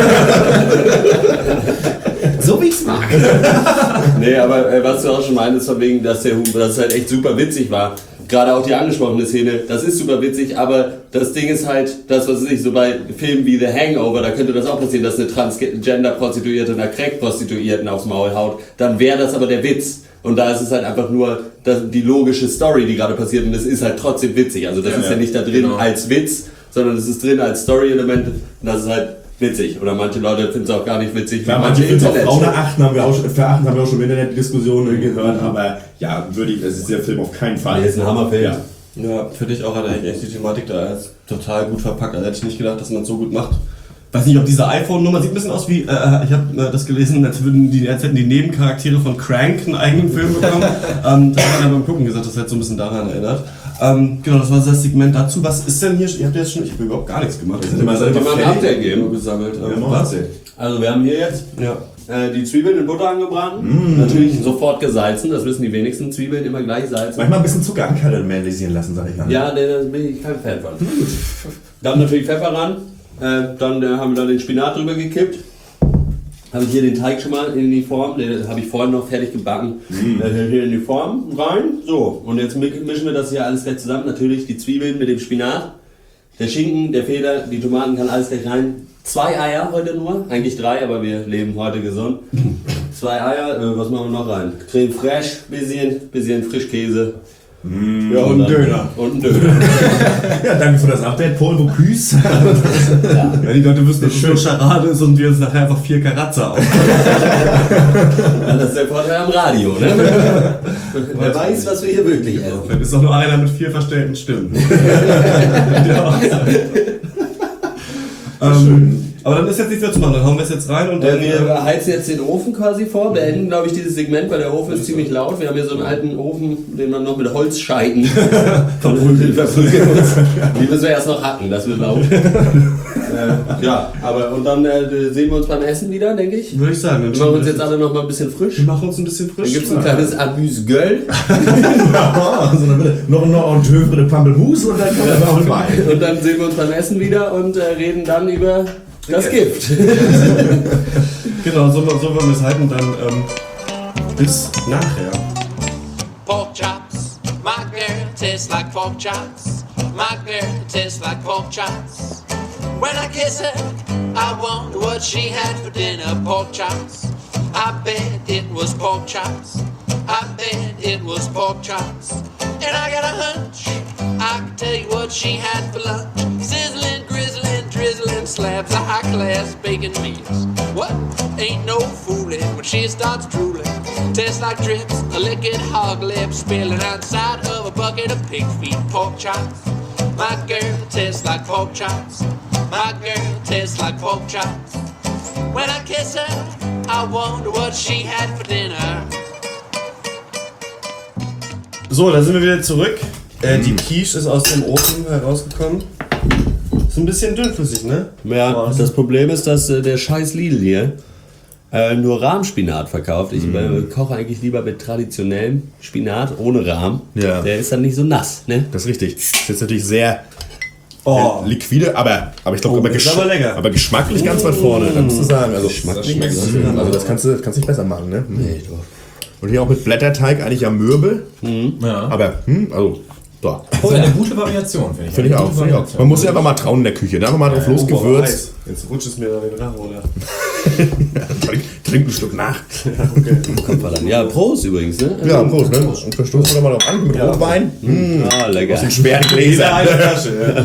So wie ich's mag. Nee, aber äh, was du auch schon meintest, von wegen, dass der Humor, dass es halt echt super witzig war. Gerade auch die angesprochene Szene, das ist super witzig, aber das Ding ist halt, das, was weiß ich, so bei Filmen wie The Hangover, da könnte das auch passieren, dass eine Transgender-Prostituierte einer Crack-Prostituierten aufs Maul haut, dann wäre das aber der Witz. Und da ist es halt einfach nur das, die logische Story, die gerade passiert und es ist halt trotzdem witzig. Also das ja, ist ja, ja nicht da drin genau. als Witz, sondern es ist drin als Story-Element und das ist halt witzig. Oder manche Leute finden es auch gar nicht witzig. Ja, manche finden es auch verachten, haben wir auch schon, verachten haben wir auch schon in der Internetdiskussion gehört, aber ja, würde ich, es ist der Film auf keinen Fall. Nee, ist ein Hammerfilm. Ja. Ja, für dich auch hat er echt die Thematik da total gut verpackt. Also hätte ich nicht gedacht, dass man es so gut macht. Weiß nicht, ob diese iPhone-Nummer sieht ein bisschen aus wie, äh, ich habe äh, das gelesen, als, würden die, als hätten die Nebencharaktere von Crank einen eigenen Film bekommen. ähm, das hat man beim Gucken gesagt, das hat so ein bisschen daran erinnert. Ähm, genau, das war das Segment dazu. Was ist denn hier? Ihr habt jetzt schon, ich habe überhaupt gar nichts gemacht. Wir sind immer seit ein Update geben. Gesammelt. Ähm, ja, was? Also wir haben hier jetzt ja. äh, die Zwiebeln in Butter angebraten. Mm. Natürlich sofort gesalzen, das wissen die wenigsten. Zwiebeln immer gleich salzen. Manchmal ein bisschen Zucker ankaramellisieren lassen, sag ich mal. Ja, da bin ich kein Fan von. Dann natürlich Pfeffer ran. Äh, dann äh, haben wir da den Spinat drüber gekippt. Habe ich hier den Teig schon mal in die Form, den habe ich vorhin noch fertig gebacken. Mm. Äh, hier in die Form rein. So, und jetzt mischen wir das hier alles gleich zusammen. Natürlich die Zwiebeln mit dem Spinat, der Schinken, der Feder, die Tomaten kann alles gleich rein. Zwei Eier heute nur, eigentlich drei, aber wir leben heute gesund. Zwei Eier, äh, was machen wir noch rein? Creme fraiche, bisschen, bisschen Frischkäse. Mm, ja, und ein Döner. Und ein Döner. Ja, danke für das Update, Paul Bocuse. Ja. Ja, die Leute wissen, dass es so Scharade ist und wir uns nachher einfach vier Karatze auf. Ja, das ist der Vorteil am Radio, ne? Wer weiß, was wir hier wirklich essen. Dann ist doch nur einer mit vier verstellten Stimmen. Ja. ähm, aber dann ist jetzt nichts mehr zu machen, dann hauen wir es jetzt rein und dann... Äh, wir heizen jetzt den Ofen quasi vor, beenden, glaube ich, dieses Segment, weil der Ofen ist ziemlich laut. Wir haben hier so einen alten Ofen, den man noch mit Holzscheiten verprügeln muss. Die müssen wir erst noch hacken, das wird laut. äh, ja, aber und dann äh, sehen wir uns beim Essen wieder, denke ich. Würde ich sagen. Wir machen uns jetzt alle noch mal ein bisschen frisch. Wir machen uns ein bisschen frisch. Dann gibt es ein kleines Amuse-Gueule. Ja, also noch ein Entoeuvre de Pampelmousse und dann kommen wir auch vorbei. Und dann sehen wir uns beim Essen wieder und äh, reden dann über das Gift. Genau, so, so wollen wir es halten. Dann ähm, bis nachher. Pork chops, my girl tastes like pork chops. My girl tastes like pork chops. When I kiss her, I wonder what she had for dinner. Pork chops. I bet it was pork chops. I bet it was pork chops. And I got a hunch, I can tell you what she had for lunch. Sizzling, grizzling, drizzling slabs of high-class bacon meats. What? Ain't no fooling when she starts drooling. Tastes like drips, a liquid hog lip spilling outside of a bucket of pig feet. Pork chops. My girl tastes like pork chops. My girl tastes like pork chops. When I kiss her, I wonder what she had for dinner. So, da sind wir wieder zurück. Äh, die Quiche ist aus dem Ofen herausgekommen. Ist ein bisschen dünnflüssig, ne? Ja, das Problem ist, dass äh, der scheiß Lidl hier äh, nur Rahmspinat verkauft. Ich äh, koche eigentlich lieber mit traditionellem Spinat ohne Rahm. Ja. Der ist dann nicht so nass, ne? Das ist richtig. Das ist jetzt natürlich sehr Oh. Liquide, aber, aber ich glaube, Oh, aber, ist gesch aber lecker. aber geschmacklich ganz weit vorne, da musst du sagen. Also, Geschmacklich das, also das kannst du kannst nicht besser machen, ne? Nee, doch. Und hier auch mit Blätterteig, eigentlich ja Mürbe. Ja. Aber, hm, also, da. Das ist eine gute Variation, finde ich. Finde ich Eine auch, gute finde ich auch. Variation. Man muss ja einfach mal trauen in der Küche. Da einfach mal drauf Oh, losgewürzt. jetzt rutscht es mir da den Rachen runter. trink, trink einen Schluck nach. Okay. Kommt mal dann. Ja, Prost übrigens, ne? Ja, Prost, ne? Und verstoßen wir doch mal drauf an mit Ja. Rotwein. Hm. Ah, lecker. Aus den schweren Jeder Gläsern. eine Flasche. Ja.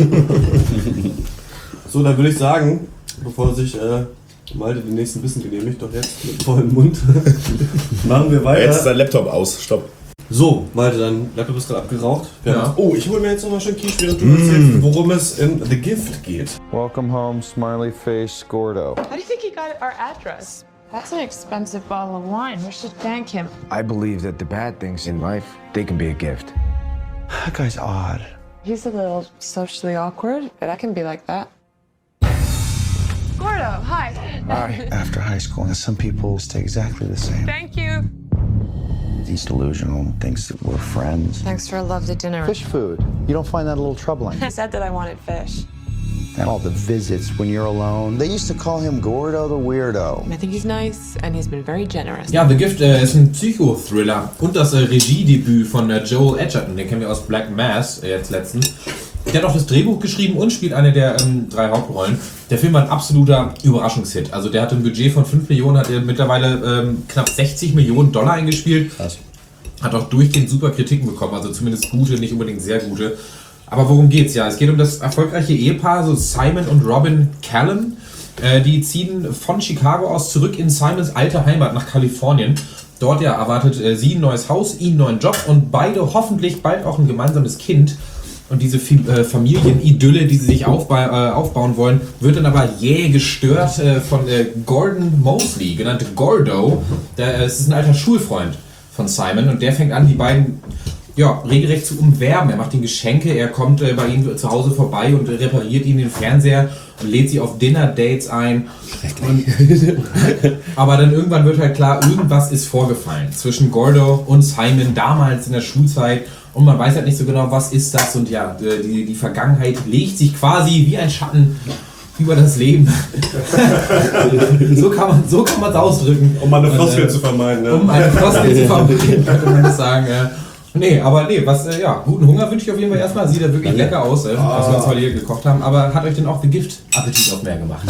So, dann würde ich sagen, bevor sich äh, Malte den nächsten Bissen genehmigt, doch jetzt mit vollem Mund, machen wir weiter. Jetzt ist dein Laptop aus. Stopp. So, Malte, dein Laptop ist gerade abgeraucht. Wir Ja. haben- Oh, ich hole mir jetzt nochmal schön Quiche, während du erzählst, worum es in The Gift geht. Welcome home, smiley face Gordo. How do you think he got our address? That's an expensive bottle of wine. We should thank him. I believe that the bad things in life, they can be a gift. That guy's odd. He's a little socially awkward, but I can be like that. Gordo, hi. Hi. After high school, and some people stay exactly the same. Thank you. He's delusional, thinks that we're friends. Thanks for a lovely dinner. Fish food. You don't find that a little troubling? I said that I wanted fish. And all the visits when you're alone. They used to call him Gordo the Weirdo. I think he's nice, and he's been very generous. Ja, The Gift äh, ist ein Psychothriller und das äh, Regiedebüt von äh, Joel Edgerton, den kennen wir aus Black Mass äh, jetzt letztens. Der hat auch das Drehbuch geschrieben und spielt eine der ähm, drei Hauptrollen. Der Film war ein absoluter Überraschungshit. Also der hatte ein Budget von fünf Millionen, hat er mittlerweile ähm, knapp sechzig Millionen Dollar eingespielt. Krass. Hat auch durchgehend super Kritiken bekommen, also zumindest gute, nicht unbedingt sehr gute. Aber worum geht's? Ja, es geht um das erfolgreiche Ehepaar, so Simon und Robin Callan. Äh, die ziehen von Chicago aus zurück in Simons alte Heimat nach Kalifornien. Dort ja erwartet äh, sie ein neues Haus, ihn einen neuen Job und beide hoffentlich bald auch ein gemeinsames Kind. Und diese äh, Familienidylle, die sie sich aufba äh, aufbauen wollen, wird dann aber jäh gestört äh, von äh, Gordon Mosley, genannt Gordo. Der, äh, es ist ein alter Schulfreund von Simon und der fängt an, die beiden ja, regelrecht zu umwerben. Er macht ihnen Geschenke, er kommt äh, bei ihnen zu Hause vorbei und äh, repariert ihnen den Fernseher und lädt sie auf Dinner-Dates ein. Und, aber dann irgendwann wird halt klar, irgendwas ist vorgefallen zwischen Gordo und Simon damals in der Schulzeit. Und man weiß halt nicht so genau, was ist das. Und ja, die, die Vergangenheit legt sich quasi wie ein Schatten über das Leben. so kann man so kann man es ausdrücken. Um mal eine Floskel äh, zu vermeiden. Ne? Um eine Floskel zu vermeiden, könnte man das sagen. Äh, nee, aber nee, was, äh, ja, guten Hunger wünsche ich auf jeden Fall erstmal. Sieht ja wirklich Danke. lecker aus, äh, was wir uns heute hier gekocht haben. Aber hat euch denn auch The Gift Appetit auf mehr gemacht?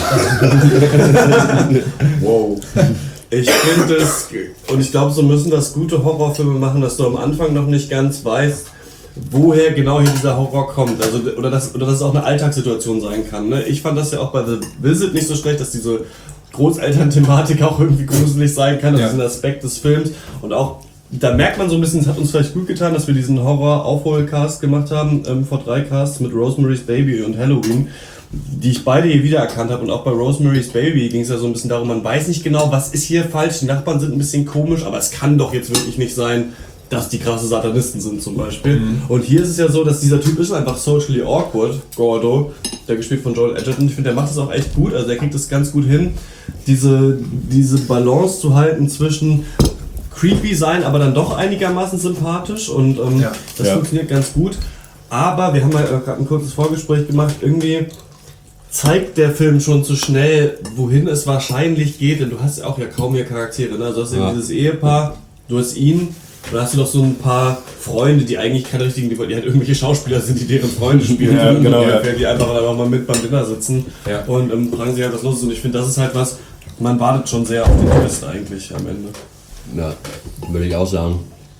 Wow. Ich finde es, und ich glaube, so müssen das gute Horrorfilme machen, dass du am Anfang noch nicht ganz weißt, woher genau hier dieser Horror kommt. Also, oder, dass, oder dass es auch eine Alltagssituation sein kann. Ne? Ich fand das ja auch bei The Visit nicht so schlecht, dass diese Großeltern-Thematik auch irgendwie gruselig sein kann. Das Ja. ist ein Aspekt des Films. Und auch, da merkt man so ein bisschen, es hat uns vielleicht gut getan, dass wir diesen Horror-Aufholcast gemacht haben, ähm, vor drei Casts mit Rosemary's Baby und Halloween, die ich beide hier wiedererkannt habe. Und auch bei Rosemary's Baby ging es ja so ein bisschen darum, man weiß nicht genau, was ist hier falsch, die Nachbarn sind ein bisschen komisch, aber es kann doch jetzt wirklich nicht sein, dass die krasse Satanisten sind zum Beispiel. Mhm. Und hier ist es ja so, dass dieser Typ ist einfach socially awkward, Gordo, der gespielt von Joel Edgerton. Ich finde, der macht das auch echt gut, also der kriegt das ganz gut hin, diese, diese Balance zu halten zwischen creepy sein, aber dann doch einigermaßen sympathisch und ähm, Ja. das Ja. funktioniert ganz gut. Aber wir haben ja gerade ein kurzes Vorgespräch gemacht, irgendwie zeigt der Film schon zu schnell, wohin es wahrscheinlich geht, denn du hast ja auch ja kaum mehr Charaktere. Ne? Also du hast eben Ja. dieses Ehepaar, du hast ihn, dann hast du noch so ein paar Freunde, die eigentlich keine richtigen, die, die halt irgendwelche Schauspieler sind, die deren Freunde spielen. Ja, genau, ja. Die einfach dann auch mal mit beim Dinner sitzen Ja. und ähm, fragen sich halt, was los ist. Und ich finde, das ist halt was, man wartet schon sehr auf den Twist eigentlich am Ende. Ja, würde ich auch sagen.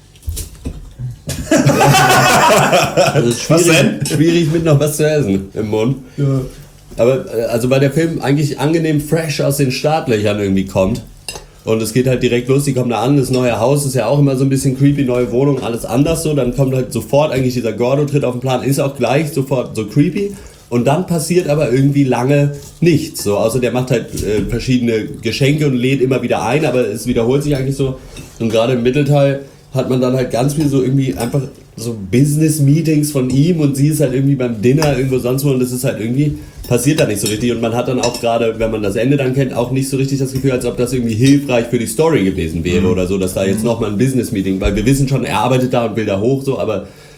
Also es ist Was schwierig, schwierig mit noch was zu essen im Mund. Ja. Aber äh, also weil der Film eigentlich angenehm fresh aus den Startlöchern irgendwie kommt. Und es geht halt direkt los, die kommen da an, das neue Haus ist ja auch immer so ein bisschen creepy, neue Wohnung, alles anders so. Dann kommt halt sofort eigentlich dieser Gordo tritt auf den Plan, ist auch gleich sofort so creepy. Und dann passiert aber irgendwie lange nichts. So, außer der macht halt äh, verschiedene Geschenke und lädt immer wieder ein, aber es wiederholt sich eigentlich so. Und gerade im Mittelteil hat man dann halt ganz viel so irgendwie einfach so Business-Meetings von ihm und sie ist halt irgendwie beim Dinner irgendwo sonst wo und das ist halt irgendwie, passiert da nicht so richtig und man hat dann auch gerade, wenn man das Ende dann kennt, auch nicht so richtig das Gefühl, als ob das irgendwie hilfreich für die Story gewesen wäre mhm. oder so, dass da jetzt nochmal ein Business-Meeting, weil wir wissen schon, er arbeitet da und will da hoch so, aber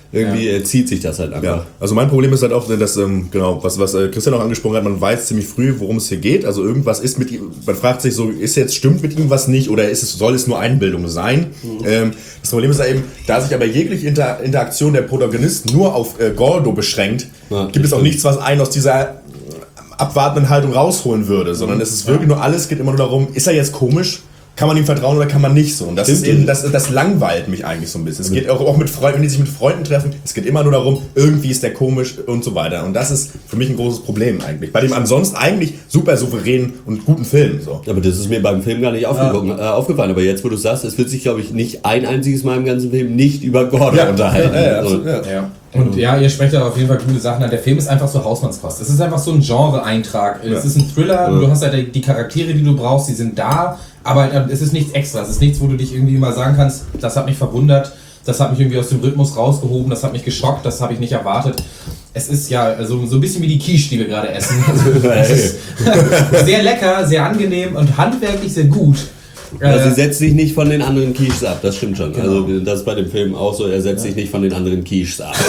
Irgendwie ja. zieht sich das halt einfach. Ja. Also mein Problem ist halt auch, dass, ähm, genau, was, was äh, Christian auch angesprochen hat, man weiß ziemlich früh, worum es hier geht. Also irgendwas ist mit ihm, man fragt sich so, ist jetzt, stimmt mit ihm was nicht oder ist es, soll es nur Einbildung sein? Mhm. Ähm, das Problem ist ja eben, da sich aber jegliche Inter- Interaktion der Protagonisten nur auf äh, Gordo beschränkt, ja, gibt es auch nichts, was einen aus dieser abwartenden Haltung rausholen würde, sondern mhm. es ist wirklich ja. nur alles, geht immer nur darum, ist er jetzt komisch? Kann man ihm vertrauen oder kann man nicht so? Und das ist eben, das, das langweilt mich eigentlich so ein bisschen. Es geht auch, auch mit Freunden, wenn die sich mit Freunden treffen, es geht immer nur darum, irgendwie ist der komisch und so weiter. Und das ist für mich ein großes Problem eigentlich. Bei dem ansonsten eigentlich super souveränen und guten Film. So. Aber das ist mir beim Film gar nicht aufgefallen. Ja. Äh, aufgefallen. Aber jetzt, wo du sagst, es wird sich, glaube ich, nicht ein einziges Mal im ganzen Film nicht über Gordon ja. unterhalten. Ja, ja, also, ja. ja. Und ja, ihr sprecht da auf jeden Fall gute Sachen an. Der Film ist einfach so Hausmannskost. Es ist einfach so ein Genre-Eintrag. Ja. Es ist ein Thriller. Ja. Du hast halt die Charaktere, die du brauchst, die sind da. Aber es ist nichts extra. Es ist nichts, wo du dich irgendwie mal sagen kannst, das hat mich verwundert, das hat mich irgendwie aus dem Rhythmus rausgehoben, das hat mich geschockt, das habe ich nicht erwartet. Es ist ja also so ein bisschen wie die Quiche, die wir gerade essen. Es ist sehr lecker, sehr angenehm und handwerklich sehr gut. Also sie setzt sich nicht von den anderen Quiches ab, das stimmt schon. Genau. Also das ist bei dem Film auch so, er setzt ja. sich nicht von den anderen Quiches ab.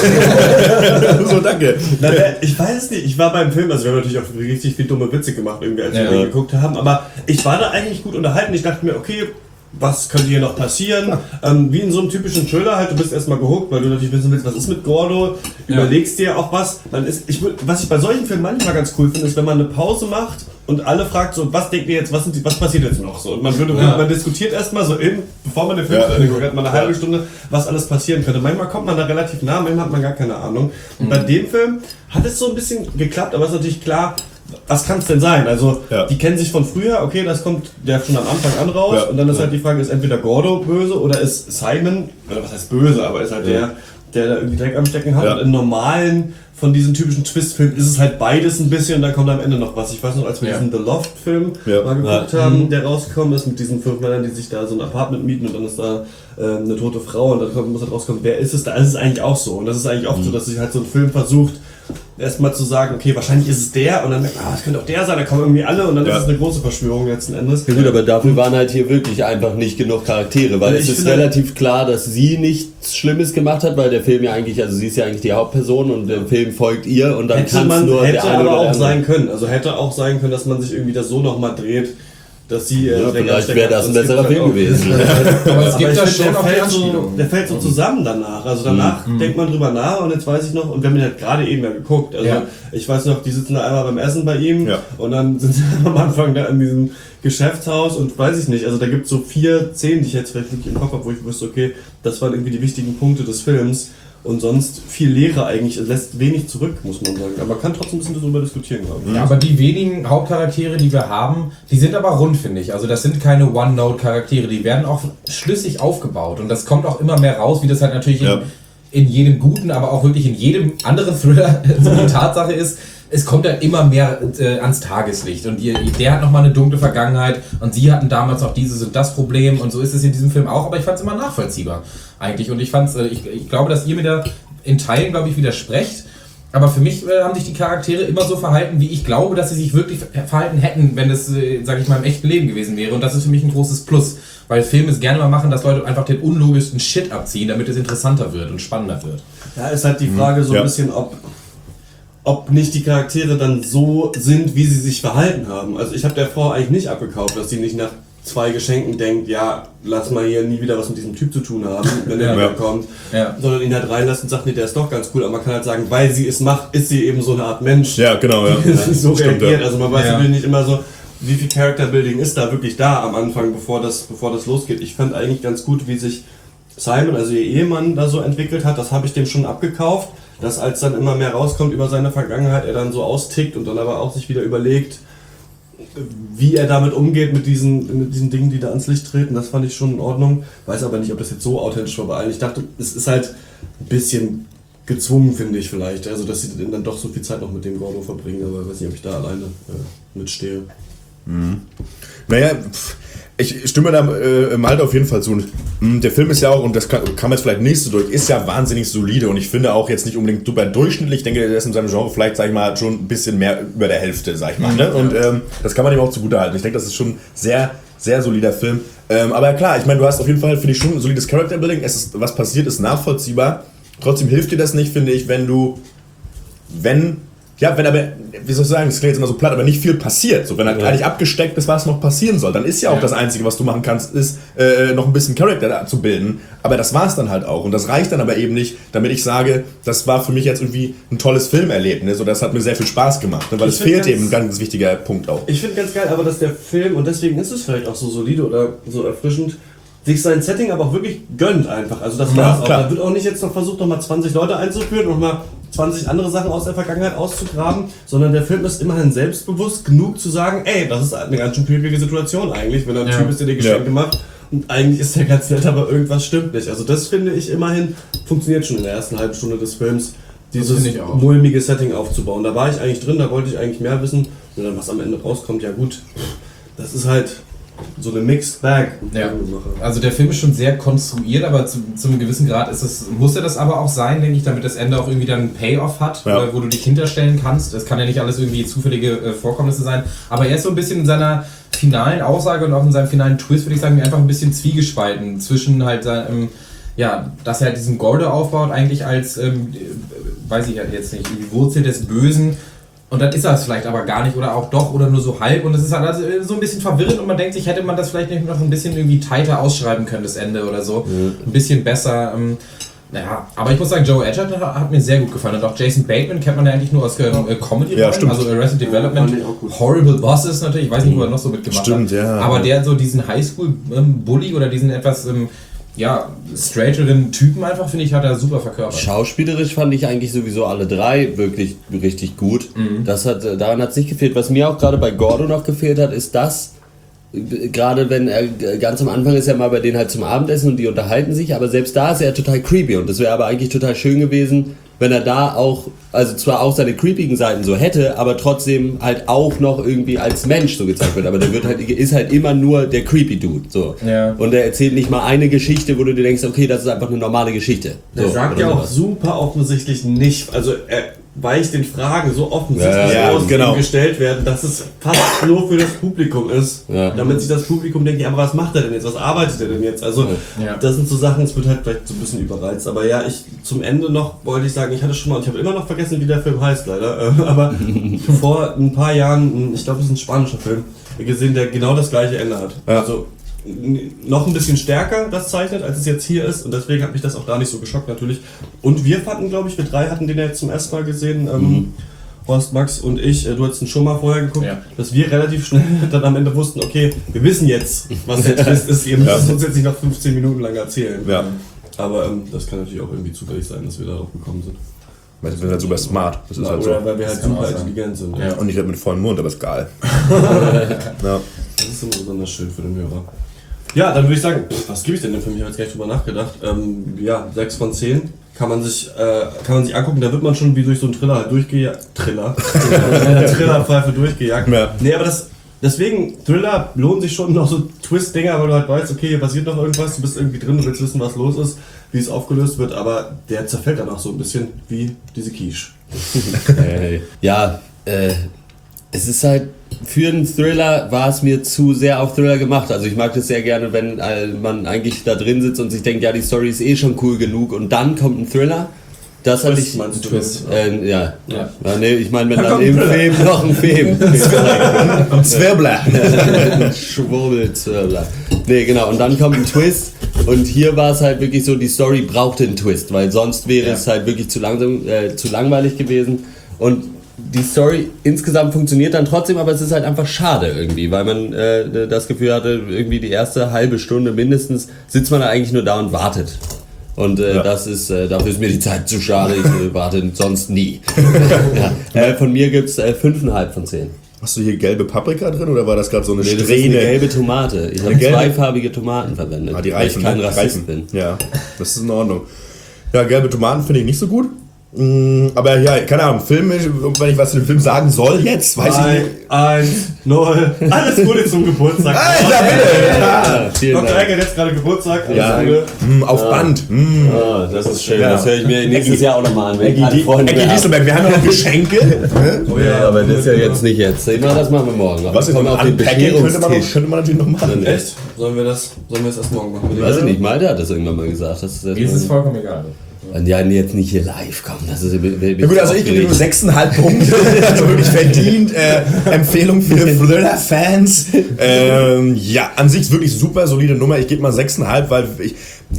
So, danke. Na, ich weiß es nicht, ich war beim Film, also wir haben natürlich auch richtig viel dumme Witze gemacht, irgendwie, als ja. wir geguckt haben, aber ich war da eigentlich gut unterhalten. Ich dachte mir, okay, was könnte hier noch passieren? Ähm, wie in so einem typischen Thriller halt, du bist erstmal gehuckt, weil du natürlich wissen willst, was ist mit Gordo, überlegst ja. dir auch was. Dann ist, ich, was ich bei solchen Filmen manchmal ganz cool finde, ist, wenn man eine Pause macht und alle fragt so, was denkt ihr jetzt, was, sind die, was passiert jetzt noch so? Und man, würde, ja. man diskutiert erstmal so, eben, bevor man den Film ja. guckt, hat man eine halbe Stunde, was alles passieren könnte. Manchmal kommt man da relativ nah, manchmal hat man gar keine Ahnung. Und mhm. bei dem Film hat es so ein bisschen geklappt, aber es ist natürlich klar, was kann es denn sein? Also, ja. die kennen sich von früher, okay, das kommt der schon am Anfang an raus ja. und dann ist ja. halt die Frage, ist entweder Gordo böse oder ist Simon, oder was heißt böse, aber ist halt ja. der, der da irgendwie Dreck am Stecken hat. Ja. Und in normalen, von diesen typischen Twist-Filmen ist es halt beides ein bisschen und dann kommt am Ende noch was. Ich weiß noch, als wir ja. diesen The Loft-Film ja. mal geguckt ja. haben, der rausgekommen ist, mit diesen fünf Männern, die sich da so ein Apartment mieten und dann ist da äh, eine tote Frau und dann muss halt rauskommen, wer ist es da? Das ist eigentlich auch so. Und das ist eigentlich oft mhm. so, dass sich halt so ein Film versucht, erstmal zu sagen, okay, wahrscheinlich ist es der und dann merkt man, ah, das könnte auch der sein, da kommen irgendwie alle und dann ja. ist es eine große Verschwörung letzten Endes. Ja gut, aber dafür waren halt hier wirklich einfach nicht genug Charaktere, weil ja, es ist relativ klar, dass sie nichts Schlimmes gemacht hat, weil der Film ja eigentlich, also sie ist ja eigentlich die Hauptperson und der Film folgt ihr und dann kann es nur hätte der eine aber oder auch der sein können, also hätte auch sein können, dass man sich irgendwie das so nochmal dreht, dass sie äh, ja, vielleicht wäre das ein besserer Film gewesen. Aber es gibt da schon auch der, so, der fällt so zusammen danach. Also danach mhm. denkt man drüber nach und jetzt weiß ich noch, und wir haben ihn halt gerade eben ja geguckt. Also ja. ich weiß noch, die sitzen da einmal beim Essen bei ihm ja. und dann sind sie am Anfang da in diesem Geschäftshaus und weiß ich nicht. Also da gibt es so vier Szenen, die ich jetzt vielleicht wirklich im Kopf habe, wo ich wusste, okay, das waren irgendwie die wichtigen Punkte des Films. Und sonst viel Leere eigentlich, es lässt wenig zurück, muss man sagen. Aber man kann trotzdem ein bisschen darüber diskutieren, glaube ich. Ja, aber die wenigen Hauptcharaktere, die wir haben, die sind aber rund, finde ich. Also das sind keine One-Note-Charaktere, die werden auch schlüssig aufgebaut. Und das kommt auch immer mehr raus, wie das halt natürlich ja. in, in jedem guten, aber auch wirklich in jedem anderen Thriller so die Tatsache ist. Es kommt dann immer mehr äh, ans Tageslicht und ihr, der hat nochmal eine dunkle Vergangenheit und sie hatten damals noch dieses und das Problem und so ist es in diesem Film auch, aber ich fand es immer nachvollziehbar eigentlich und ich fand's, äh, ich, ich glaube, dass ihr mir da in Teilen, glaube ich, widersprecht, aber für mich äh, haben sich die Charaktere immer so verhalten, wie ich glaube, dass sie sich wirklich verhalten hätten, wenn es, äh, sage ich mal, im echten Leben gewesen wäre und das ist für mich ein großes Plus, weil Filme es gerne mal machen, dass Leute einfach den unlogischsten Shit abziehen, damit es interessanter wird und spannender wird. Ja, ist halt die Frage so ein ja. bisschen, ob ob nicht die Charaktere dann so sind, wie sie sich verhalten haben. Also ich habe der Frau eigentlich nicht abgekauft, dass sie nicht nach zwei Geschenken denkt, ja, lass mal hier nie wieder was mit diesem Typ zu tun haben, wenn der ja. wieder kommt, ja. sondern ihn halt reinlässt und sagt, nee, der ist doch ganz cool, aber man kann halt sagen, weil sie es macht, ist sie eben so eine Art Mensch, ja, genau, ja. die so Stimmt, reagiert. Ja. Also man weiß ja. natürlich nicht immer so, wie viel Character Building ist da wirklich da am Anfang, bevor das, bevor das losgeht. Ich fand eigentlich ganz gut, wie sich Simon, also ihr Ehemann, da so entwickelt hat, das habe ich dem schon abgekauft, dass als dann immer mehr rauskommt über seine Vergangenheit, er dann so austickt und dann aber auch sich wieder überlegt, wie er damit umgeht mit diesen, mit diesen Dingen, die da ans Licht treten. Das fand ich schon in Ordnung. Weiß aber nicht, ob das jetzt so authentisch war bei allen. Ich dachte, es ist halt ein bisschen gezwungen, finde ich vielleicht. Also, dass sie dann doch so viel Zeit noch mit dem Gordo verbringen, aber ich weiß nicht, ob ich da alleine äh, mitstehe. Mhm. Naja, pff. Ich stimme da äh, Malte auf jeden Fall zu. Der Film ist ja auch, und das kam, kam jetzt vielleicht nicht so durch, ist ja wahnsinnig solide und ich finde auch jetzt nicht unbedingt super durchschnittlich. Ich denke, der ist in seinem Genre vielleicht, sag ich mal, schon ein bisschen mehr über der Hälfte, sag ich mal. Ne? Und ähm, das kann man ihm auch zugutehalten. Ich denke, das ist schon ein sehr, sehr solider Film. Ähm, aber klar, ich meine, du hast auf jeden Fall, finde ich, schon ein solides Character Building. Es ist, was passiert, ist nachvollziehbar. Trotzdem hilft dir das nicht, finde ich, wenn du, wenn, ja, wenn aber, wie soll ich sagen, das klingt jetzt immer so platt, aber nicht viel passiert. So, wenn halt gar nicht abgesteckt ist, was noch passieren soll, dann ist ja auch ja. das Einzige, was du machen kannst, ist, äh, noch ein bisschen Charakter zu bilden. Aber das war's dann halt auch. Und das reicht dann aber eben nicht, damit ich sage, das war für mich jetzt irgendwie ein tolles Filmerlebnis und das hat mir sehr viel Spaß gemacht. Ne? Weil es fehlt eben ein ganz wichtiger Punkt auch. Ich finde ganz geil, aber dass der Film, und deswegen ist es vielleicht auch so solide oder so erfrischend, sich sein Setting aber auch wirklich gönnt einfach. Also das war's ja, auch. Da wird auch nicht jetzt noch versucht, nochmal zwanzig Leute einzuführen und nochmal zwanzig andere Sachen aus der Vergangenheit auszugraben, sondern der Film ist immerhin selbstbewusst genug zu sagen, ey, das ist eine ganz schön schwierige Situation eigentlich, wenn ein ja. Typ ist, der dir Geschenke ja. macht und eigentlich ist der ganz nett, aber irgendwas stimmt nicht. Also das finde ich immerhin, funktioniert schon in der ersten halben Stunde des Films, dieses mulmige Setting aufzubauen. Da war ich eigentlich drin, da wollte ich eigentlich mehr wissen und dann was am Ende rauskommt, ja gut, das ist halt so eine Mixed Bag. Ja. Also der Film ist schon sehr konstruiert, aber zu, zu einem gewissen Grad ist es, muss er das aber auch sein, denke ich, damit das Ende auch irgendwie dann einen Payoff hat, ja. wo du dich hinterstellen kannst. Es kann ja nicht alles irgendwie zufällige äh, Vorkommnisse sein, aber er ist so ein bisschen in seiner finalen Aussage und auch in seinem finalen Twist, würde ich sagen, einfach ein bisschen zwiegespalten zwischen halt seinem, ja, dass er halt diesen Gordo aufbaut, eigentlich als, ähm, weiß ich jetzt nicht, die Wurzel des Bösen. Und dann ist er es vielleicht aber gar nicht oder auch doch oder nur so halb und es ist halt also so ein bisschen verwirrend und man denkt sich, hätte man das vielleicht nicht noch ein bisschen irgendwie tighter ausschreiben können, das Ende oder so. Mhm. Ein bisschen besser. Ähm, naja, aber ich muss sagen, Joe Edgerton hat, hat mir sehr gut gefallen und auch Jason Bateman kennt man ja eigentlich nur aus äh, Comedy, ja, stimmt. Also Arrested Development, Horrible Bosses natürlich, ich weiß nicht, wo er noch so mitgemacht stimmt, hat. Ja. Aber der so diesen Highschool-Bully oder diesen etwas... Ähm, ja, straighteren Typen einfach, finde ich, hat er super verkörpert. Schauspielerisch fand ich eigentlich sowieso alle drei wirklich richtig gut. Mhm. Das hat, daran hat es nicht gefehlt. Was mir auch gerade bei Gordo noch gefehlt hat, ist das, gerade wenn er ganz am Anfang ist er mal bei denen halt zum Abendessen und die unterhalten sich, aber selbst da ist er total creepy und das wäre aber eigentlich total schön gewesen, wenn er da auch, also zwar auch seine creepigen Seiten so hätte, aber trotzdem halt auch noch irgendwie als Mensch so gezeigt wird. Aber der wird halt, ist halt immer nur der creepy Dude. So. Ja. Und er erzählt nicht mal eine Geschichte, wo du dir denkst, okay, das ist einfach eine normale Geschichte. So, er sagt ja auch sowas. Super offensichtlich nicht, also er weicht den Fragen so offensichtlich ja, aus, genau. die gestellt werden, dass es fast nur für das Publikum ist, ja. damit sich das Publikum denkt, ja, aber was macht er denn jetzt, was arbeitet er denn jetzt? Also ja. das sind so Sachen, es wird halt vielleicht so ein bisschen überreizt, aber ja, ich zum Ende noch wollte ich sagen, ich hatte schon mal, ich habe immer noch vergessen, wie der Film heißt leider, aber vor ein paar Jahren, ich glaube, es ist ein spanischer Film, gesehen, der genau das gleiche Ende hat. Ja. Also noch ein bisschen stärker das zeichnet, als es jetzt hier ist und deswegen hat mich das auch da nicht so geschockt natürlich. Und wir fanden, glaube ich, wir drei hatten den ja jetzt zum ersten Mal gesehen, ähm, mhm. Horst, Max und ich, äh, du hattest ihn schon mal vorher geguckt, ja. dass wir relativ schnell dann am Ende wussten, okay, wir wissen jetzt, was der Twist ist, ihr müsst es ja. uns jetzt nicht noch fünfzehn Minuten lang erzählen. Ja. Aber ähm, das kann natürlich auch irgendwie zufällig sein, dass wir darauf gekommen sind. Weil wir sind halt super smart. Das ist ja, halt oder so. weil wir halt super intelligent sind. Ja. Und ich rede mit vollem Mund, aber ist geil. ja. Das ist immer besonders schön für den Hörer. Ja, dann würde ich sagen, pff, was gebe ich denn dem Film? Ich habe jetzt gar nicht drüber nachgedacht. Ähm, ja, sechs von zehn kann man sich äh, kann man sich angucken. Da wird man schon wie durch so einen Thriller halt durchgejagt. Thriller. Thriller-Pfeife durchgejagt. Ja. Nee, aber das, deswegen, Thriller lohnen sich schon noch so Twist-Dinger, weil du halt weißt, okay, hier passiert noch irgendwas, du bist irgendwie drin, du willst wissen, was los ist, wie es aufgelöst wird, aber der zerfällt dann auch so ein bisschen wie diese Quiche. hey. Ja, äh, es ist halt, für einen Thriller war es mir zu sehr auf Thriller gemacht. Also ich mag das sehr gerne, wenn äh, man eigentlich da drin sitzt und sich denkt, ja, die Story ist eh schon cool genug und dann kommt ein Thriller. Das hatte ich. Meinst du Twist? Äh, ja. ja. ja nee, ich meine, wenn da dann im Film noch ein Film. Zwirbler. Schwurbelzwirbler. Nee, genau. Und dann kommt ein Twist. Und hier war es halt wirklich so, die Story brauchte einen Twist, weil sonst wäre ja. es halt wirklich zu langsam, äh, zu langweilig gewesen. Und die Story insgesamt funktioniert dann trotzdem, aber es ist halt einfach schade irgendwie, weil man äh, das Gefühl hatte, irgendwie die erste halbe Stunde mindestens sitzt man da eigentlich nur da und wartet. Und äh, ja. das ist, äh, dafür ist mir die Zeit zu schade, ich äh, warte sonst nie. ja. äh, von mir gibt es äh, fünf Komma fünf von zehn. Hast du hier gelbe Paprika drin oder war das gerade so eine nee, Strähne? Das ist eine gelbe Tomate. Ich habe zweifarbige Tomaten verwendet, ah, die reifen, weil ich kein Rassist reifen. bin. Ja, das ist in Ordnung. Ja, gelbe Tomaten finde ich nicht so gut. Aber ja, keine Ahnung, Film, wenn ich was zu dem Film sagen soll jetzt, weiß Drei, ich nicht. eins, null, alles Gute zum Geburtstag. Alter, bitte! Ja, Doktor Egger hat jetzt gerade Geburtstag. Ja. Mm, auf ja. Band. Mm. Oh, das ist schön, ja. das höre ich mir nächstes Jahr auch nochmal an. Eggi Dieselberg, wir haben noch Geschenke. Oh ja, aber das ist ja jetzt nicht jetzt. Das machen wir morgen. Was ist noch auf den Bescherungstisch? Könnte man natürlich noch machen. Echt? Sollen wir das, sollen wir das erst morgen machen? Weiß ich nicht, Malte hat das irgendwann mal gesagt. Das ist Mir ist es vollkommen egal. Und ja, jetzt nicht hier live kommen. Das ist, ja gut, also ich gebe nur sechs Komma fünf Punkte. Also wirklich verdient. Äh, Empfehlung für Thriller-Fans. Ähm, ja, an sich wirklich super solide Nummer. Ich gebe mal sechs Komma fünf, weil ich,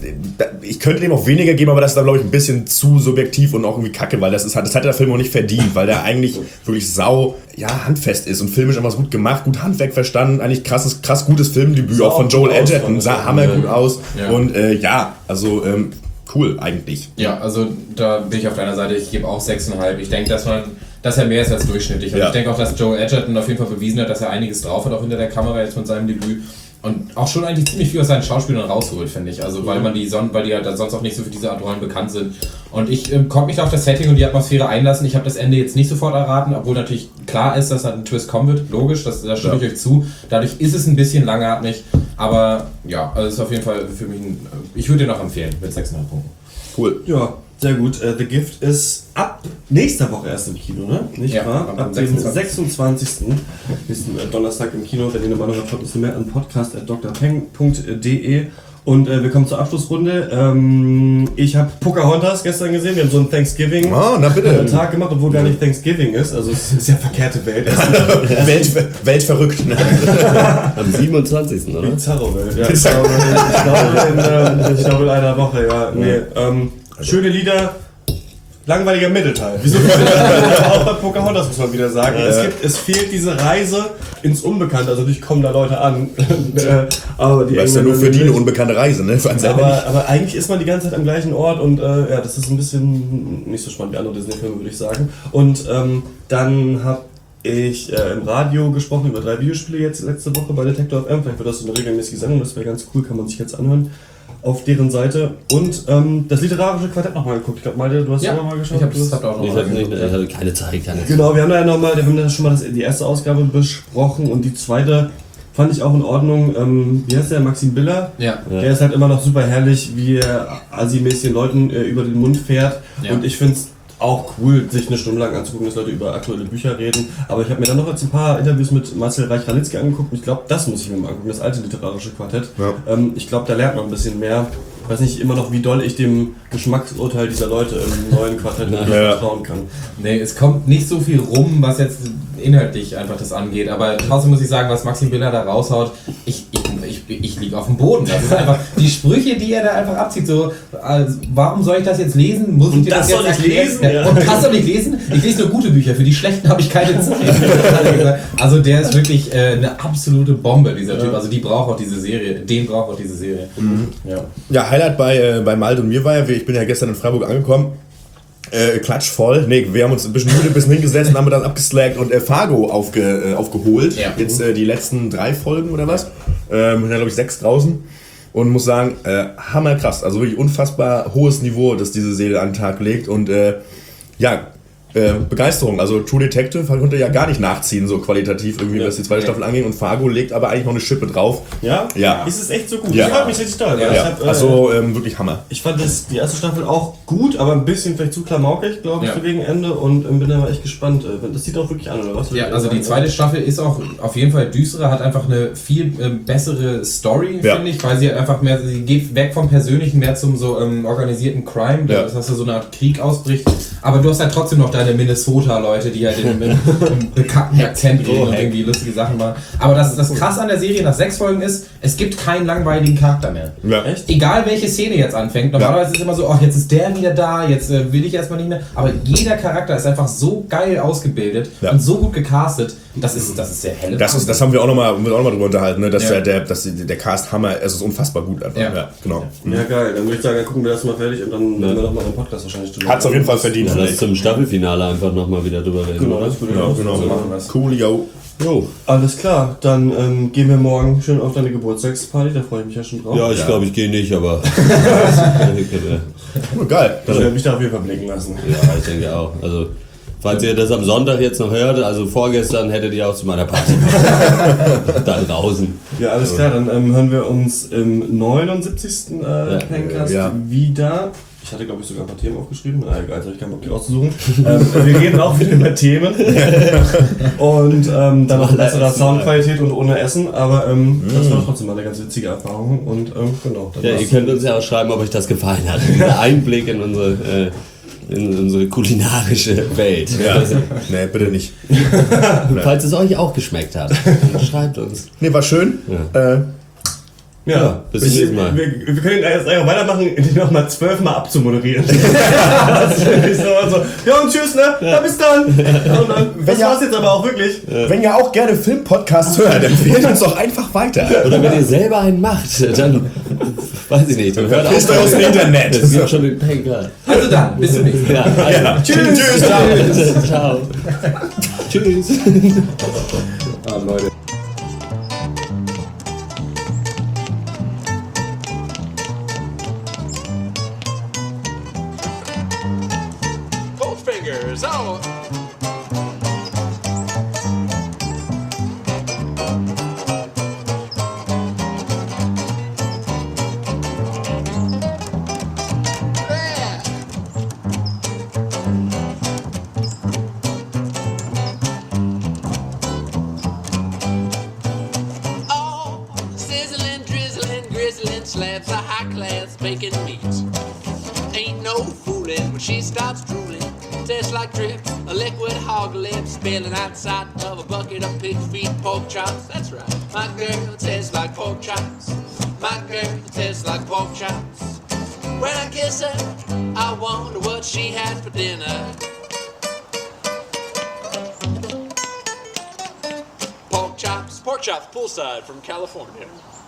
ich könnte dem auch weniger geben, aber das ist dann, glaube ich, ein bisschen zu subjektiv und auch irgendwie kacke, weil das, ist, das hat der Film auch nicht verdient, weil der eigentlich wirklich sau, ja, handfest ist und filmisch einfach gut gemacht, gut Handwerk verstanden, eigentlich krasses, krass gutes Filmdebüt, auch von Joel Edgerton, sah hammergut aus Ja. und äh, ja, also ähm, cool eigentlich. Ja, also da bin ich auf deiner Seite, ich gebe auch sechs Komma fünf. Ich denke, dass man, dass er mehr ist als durchschnittlich. Und Ja. ich denke auch, dass Joel Edgerton auf jeden Fall bewiesen hat, dass er einiges drauf hat, auch hinter der Kamera jetzt mit seinem Debüt. Und auch schon eigentlich ziemlich viel aus seinen Schauspielern rausholt, finde ich. Also weil man die son weil die halt sonst auch nicht so für diese Art Rollen bekannt sind. Und ich ähm, konnte mich da auf das Setting und die Atmosphäre einlassen. Ich habe das Ende jetzt nicht sofort erraten, obwohl natürlich klar ist, dass da ein Twist kommen wird. Logisch, das, da stimme Ja. ich euch zu. Dadurch ist es ein bisschen langatmig. Aber ja, also es ist auf jeden Fall für mich ein, ich würde den auch empfehlen mit sechs Komma fünf Punkten. Cool. Ja, sehr gut. Äh, The Gift ist ab nächster Woche erst im Kino, ne? Nicht Ja, wahr? am Ab dem sechsundzwanzigsten sechsundzwanzigsten Nächsten äh, Donnerstag im Kino. Wenn ihr eine Meinung habt, schaut ein mehr an podcast at d r peng punkt d e. Und äh, wir kommen zur Abschlussrunde. Ähm, ich habe Pocahontas gestern gesehen. Wir haben so einen Thanksgiving Oh, na bitte. äh, Tag gemacht, obwohl gar nicht Thanksgiving ist. Also es ist ja verkehrte Welt. Welt, weltverrückt. Ne? Am siebenundzwanzigsten oder? Bizarro-Welt. Ja, ich glaube, ich glaube, in, äh, ich glaube in einer Woche, ja. Nee, ähm, schöne Lieder. Langweiliger Mittelteil. Wieso? Auch bei Pocahontas muss man wieder sagen. Ja. Es, gibt, es fehlt diese Reise ins Unbekannte. Also natürlich kommen da Leute an. aber die Das ist ja nur Engländer für die eine nicht. unbekannte Reise, ne? Für einen selber Aber, nicht. aber eigentlich ist man die ganze Zeit am gleichen Ort und äh, ja, das ist ein bisschen nicht so spannend wie andere Disney-Filme, würde ich sagen. Und ähm, dann habe ich äh, im Radio gesprochen über drei Videospiele jetzt letzte Woche bei Detektor F M. Vielleicht wird das so eine regelmäßige Sendung, das wäre ganz cool, kann man sich jetzt anhören auf deren Seite. Und ähm, das literarische Quartett nochmal geguckt. Ich glaube, Malte, du hast Ja, auch mal geschaut. ich habe Du hast- das auch noch Ich mal hatte, nicht, geguckt. ich hatte keine Zeit, keine Zeit. Genau, wir haben da ja nochmal, wir haben da schon mal das, die erste Ausgabe besprochen und die zweite fand ich auch in Ordnung. Ähm, wie heißt der? Maxim Biller? Ja. Der ist halt immer noch super herrlich, wie er assi-mäßig den Leuten äh, über den Mund fährt. Ja. Und ich finde es auch cool, sich eine Stunde lang anzugucken, dass Leute über aktuelle Bücher reden. Aber ich habe mir dann noch jetzt ein paar Interviews mit Marcel Reich-Ranitzky angeguckt. Und ich glaube, das muss ich mir mal angucken, das alte literarische Quartett. Ja. Ähm, ich glaube, da lernt man ein bisschen mehr. Ich weiß nicht immer noch, wie doll ich dem Geschmacksurteil dieser Leute im neuen Quartett wirklich Ja. vertrauen kann. Nee, es kommt nicht so viel rum, was jetzt inhaltlich einfach das angeht. Aber trotzdem muss ich sagen, was Maxim Biller da raushaut, ich, ich, ich, ich liege auf dem Boden. Das ist einfach die Sprüche, die er da einfach abzieht. So, also, warum soll ich das jetzt lesen? Muss ich Und dir das das, soll jetzt ich erklären? lesen? Ja. Ja. Und das soll ich lesen? Ich lese nur gute Bücher. Für die schlechten habe ich keine Zeit. Also der ist wirklich äh, eine absolute Bombe, dieser Typ. Also die braucht auch diese Serie. Den braucht auch diese Serie. Mhm. Ja. Ja, Highlight bei, äh, bei Malte und mir war ja, ich bin ja gestern in Freiburg angekommen, äh, klatschvoll. Nee, wir haben uns ein bisschen müde, ein bisschen hingesetzt und haben dann abgeslackt und äh, Fargo aufge, äh, aufgeholt. Ja. Jetzt äh, die letzten drei Folgen oder was. Ähm, da glaube ich sechs draußen. Und muss sagen, äh, hammerkrass. Also wirklich unfassbar hohes Niveau, das diese Serie an den Tag legt. Und äh, ja, äh, Begeisterung. Also True Detective konnte ja gar nicht nachziehen, so qualitativ irgendwie, Ja. was die zweite Staffel anging. Und Fargo legt aber eigentlich noch eine Schippe drauf. Ja? Ja. Ist es echt so gut? Ja. Das freut mich richtig toll. weil Ja. Ich, Ja, hab, äh, also ähm, wirklich Hammer. ich fand das, die erste Staffel auch gut, aber ein bisschen vielleicht zu klamaukig, glaube ich, Ja. so gegen Ende. Und ähm, bin da mal echt gespannt. Äh, Das sieht auch wirklich an, oder was? Ja, also die zweite Staffel ist auch auf jeden Fall düsterer, hat einfach eine viel ähm, bessere Story, Ja. finde ich, weil sie halt einfach mehr, sie geht weg vom Persönlichen, mehr zum so ähm, organisierten Crime, Ja. das heißt, so eine Art Krieg ausbricht. Aber du hast halt trotzdem noch deine Minnesota-Leute, die halt in einem bekannten Akzent reden und irgendwie lustige Sachen machen. Aber das, das Krasse an der Serie nach sechs Folgen ist, es gibt keinen langweiligen Charakter mehr. Ja. Echt? Egal welche Szene jetzt anfängt, normalerweise ist es immer so, ach, jetzt ist der wieder da, jetzt äh, will ich erstmal nicht mehr. Aber jeder Charakter ist einfach so geil ausgebildet Ja. und so gut gecastet. Das ist, das ist sehr helle. Das, ist, das haben wir auch nochmal noch mal drüber unterhalten, ne? dass Ja. der, der, dass der Cast Hammer, es ist unfassbar gut einfach. Ja. Ja, genau. Ja, geil. Dann würde ich sagen, dann gucken wir das mal fertig und dann nehmen wir nochmal einen Podcast wahrscheinlich drüber. Hat es auf jeden Fall verdient. Ja, finde lass ich. zum Staffelfinale einfach nochmal wieder drüber reden, Genau, oder? das würde ich Genau, auch genau. so machen. Das. Cool, yo. Jo. Alles klar, dann ähm, gehen wir morgen schön auf deine Geburtstagsparty, da freue ich mich ja schon drauf. Ja, ich glaube, ich gehe nicht, aber. Oh, geil. Ich werde mich da auf jeden Fall blicken lassen. Ja, ich denke auch. Also, falls ihr das am Sonntag jetzt noch hört, also vorgestern hättet ihr auch zu meiner Party da draußen. Ja, alles klar, dann ähm, hören wir uns im neunundsiebzigsten Äh, Pencast ja. wieder. Ich hatte, glaube ich, sogar ein paar Themen aufgeschrieben. Na egal, jetzt habe ich keinen Bock, die auszusuchen. ähm, wir reden auch wieder über Themen. Und ähm, dann noch bessere Soundqualität und ohne Essen. Aber ähm, mm. das war trotzdem mal eine ganz witzige Erfahrung. Und ähm, genau. Ja, ihr könnt uns ja auch schreiben, ob euch das gefallen hat. Dieser Einblick in unsere, äh, in unsere kulinarische Welt. Ja. Nee, bitte nicht. Falls es euch auch geschmeckt hat, dann schreibt uns. Nee, war schön. Ja. Äh, Ja, ja, bis zum nächsten Mal. Wir, wir können jetzt einfach weitermachen, indem wir nochmal zwölfmal abzumoderieren. Das ist wirklich so, so. Ja und tschüss, ne? Ja, bis dann. Und dann das ja, war's jetzt aber auch wirklich. Wenn ihr auch gerne Filmpodcasts hört, empfehlt uns doch einfach weiter. Oder wenn ihr selber einen macht, dann weiß ich nicht. Dann hört auch aus dem Internet. Das ist schon den Penker. Also dann, bis zum nächsten Mal. Ja, also, ja. Tschüss. Tschüss. Ciao. Ciao. Tschüss. Ah, Leute. Fingers, oh. Yeah. Oh, sizzling, drizzling, grizzling slabs of high-class bacon meat. Ain't no fooling when she starts drooling. Tastes like drip, a liquid hog lip spilling outside of a bucket of pig feet, pork chops. That's right. My girl tastes like pork chops. My girl tastes like pork chops. When I kiss her, I wonder what she had for dinner. Pork chops, pork chops poolside from California.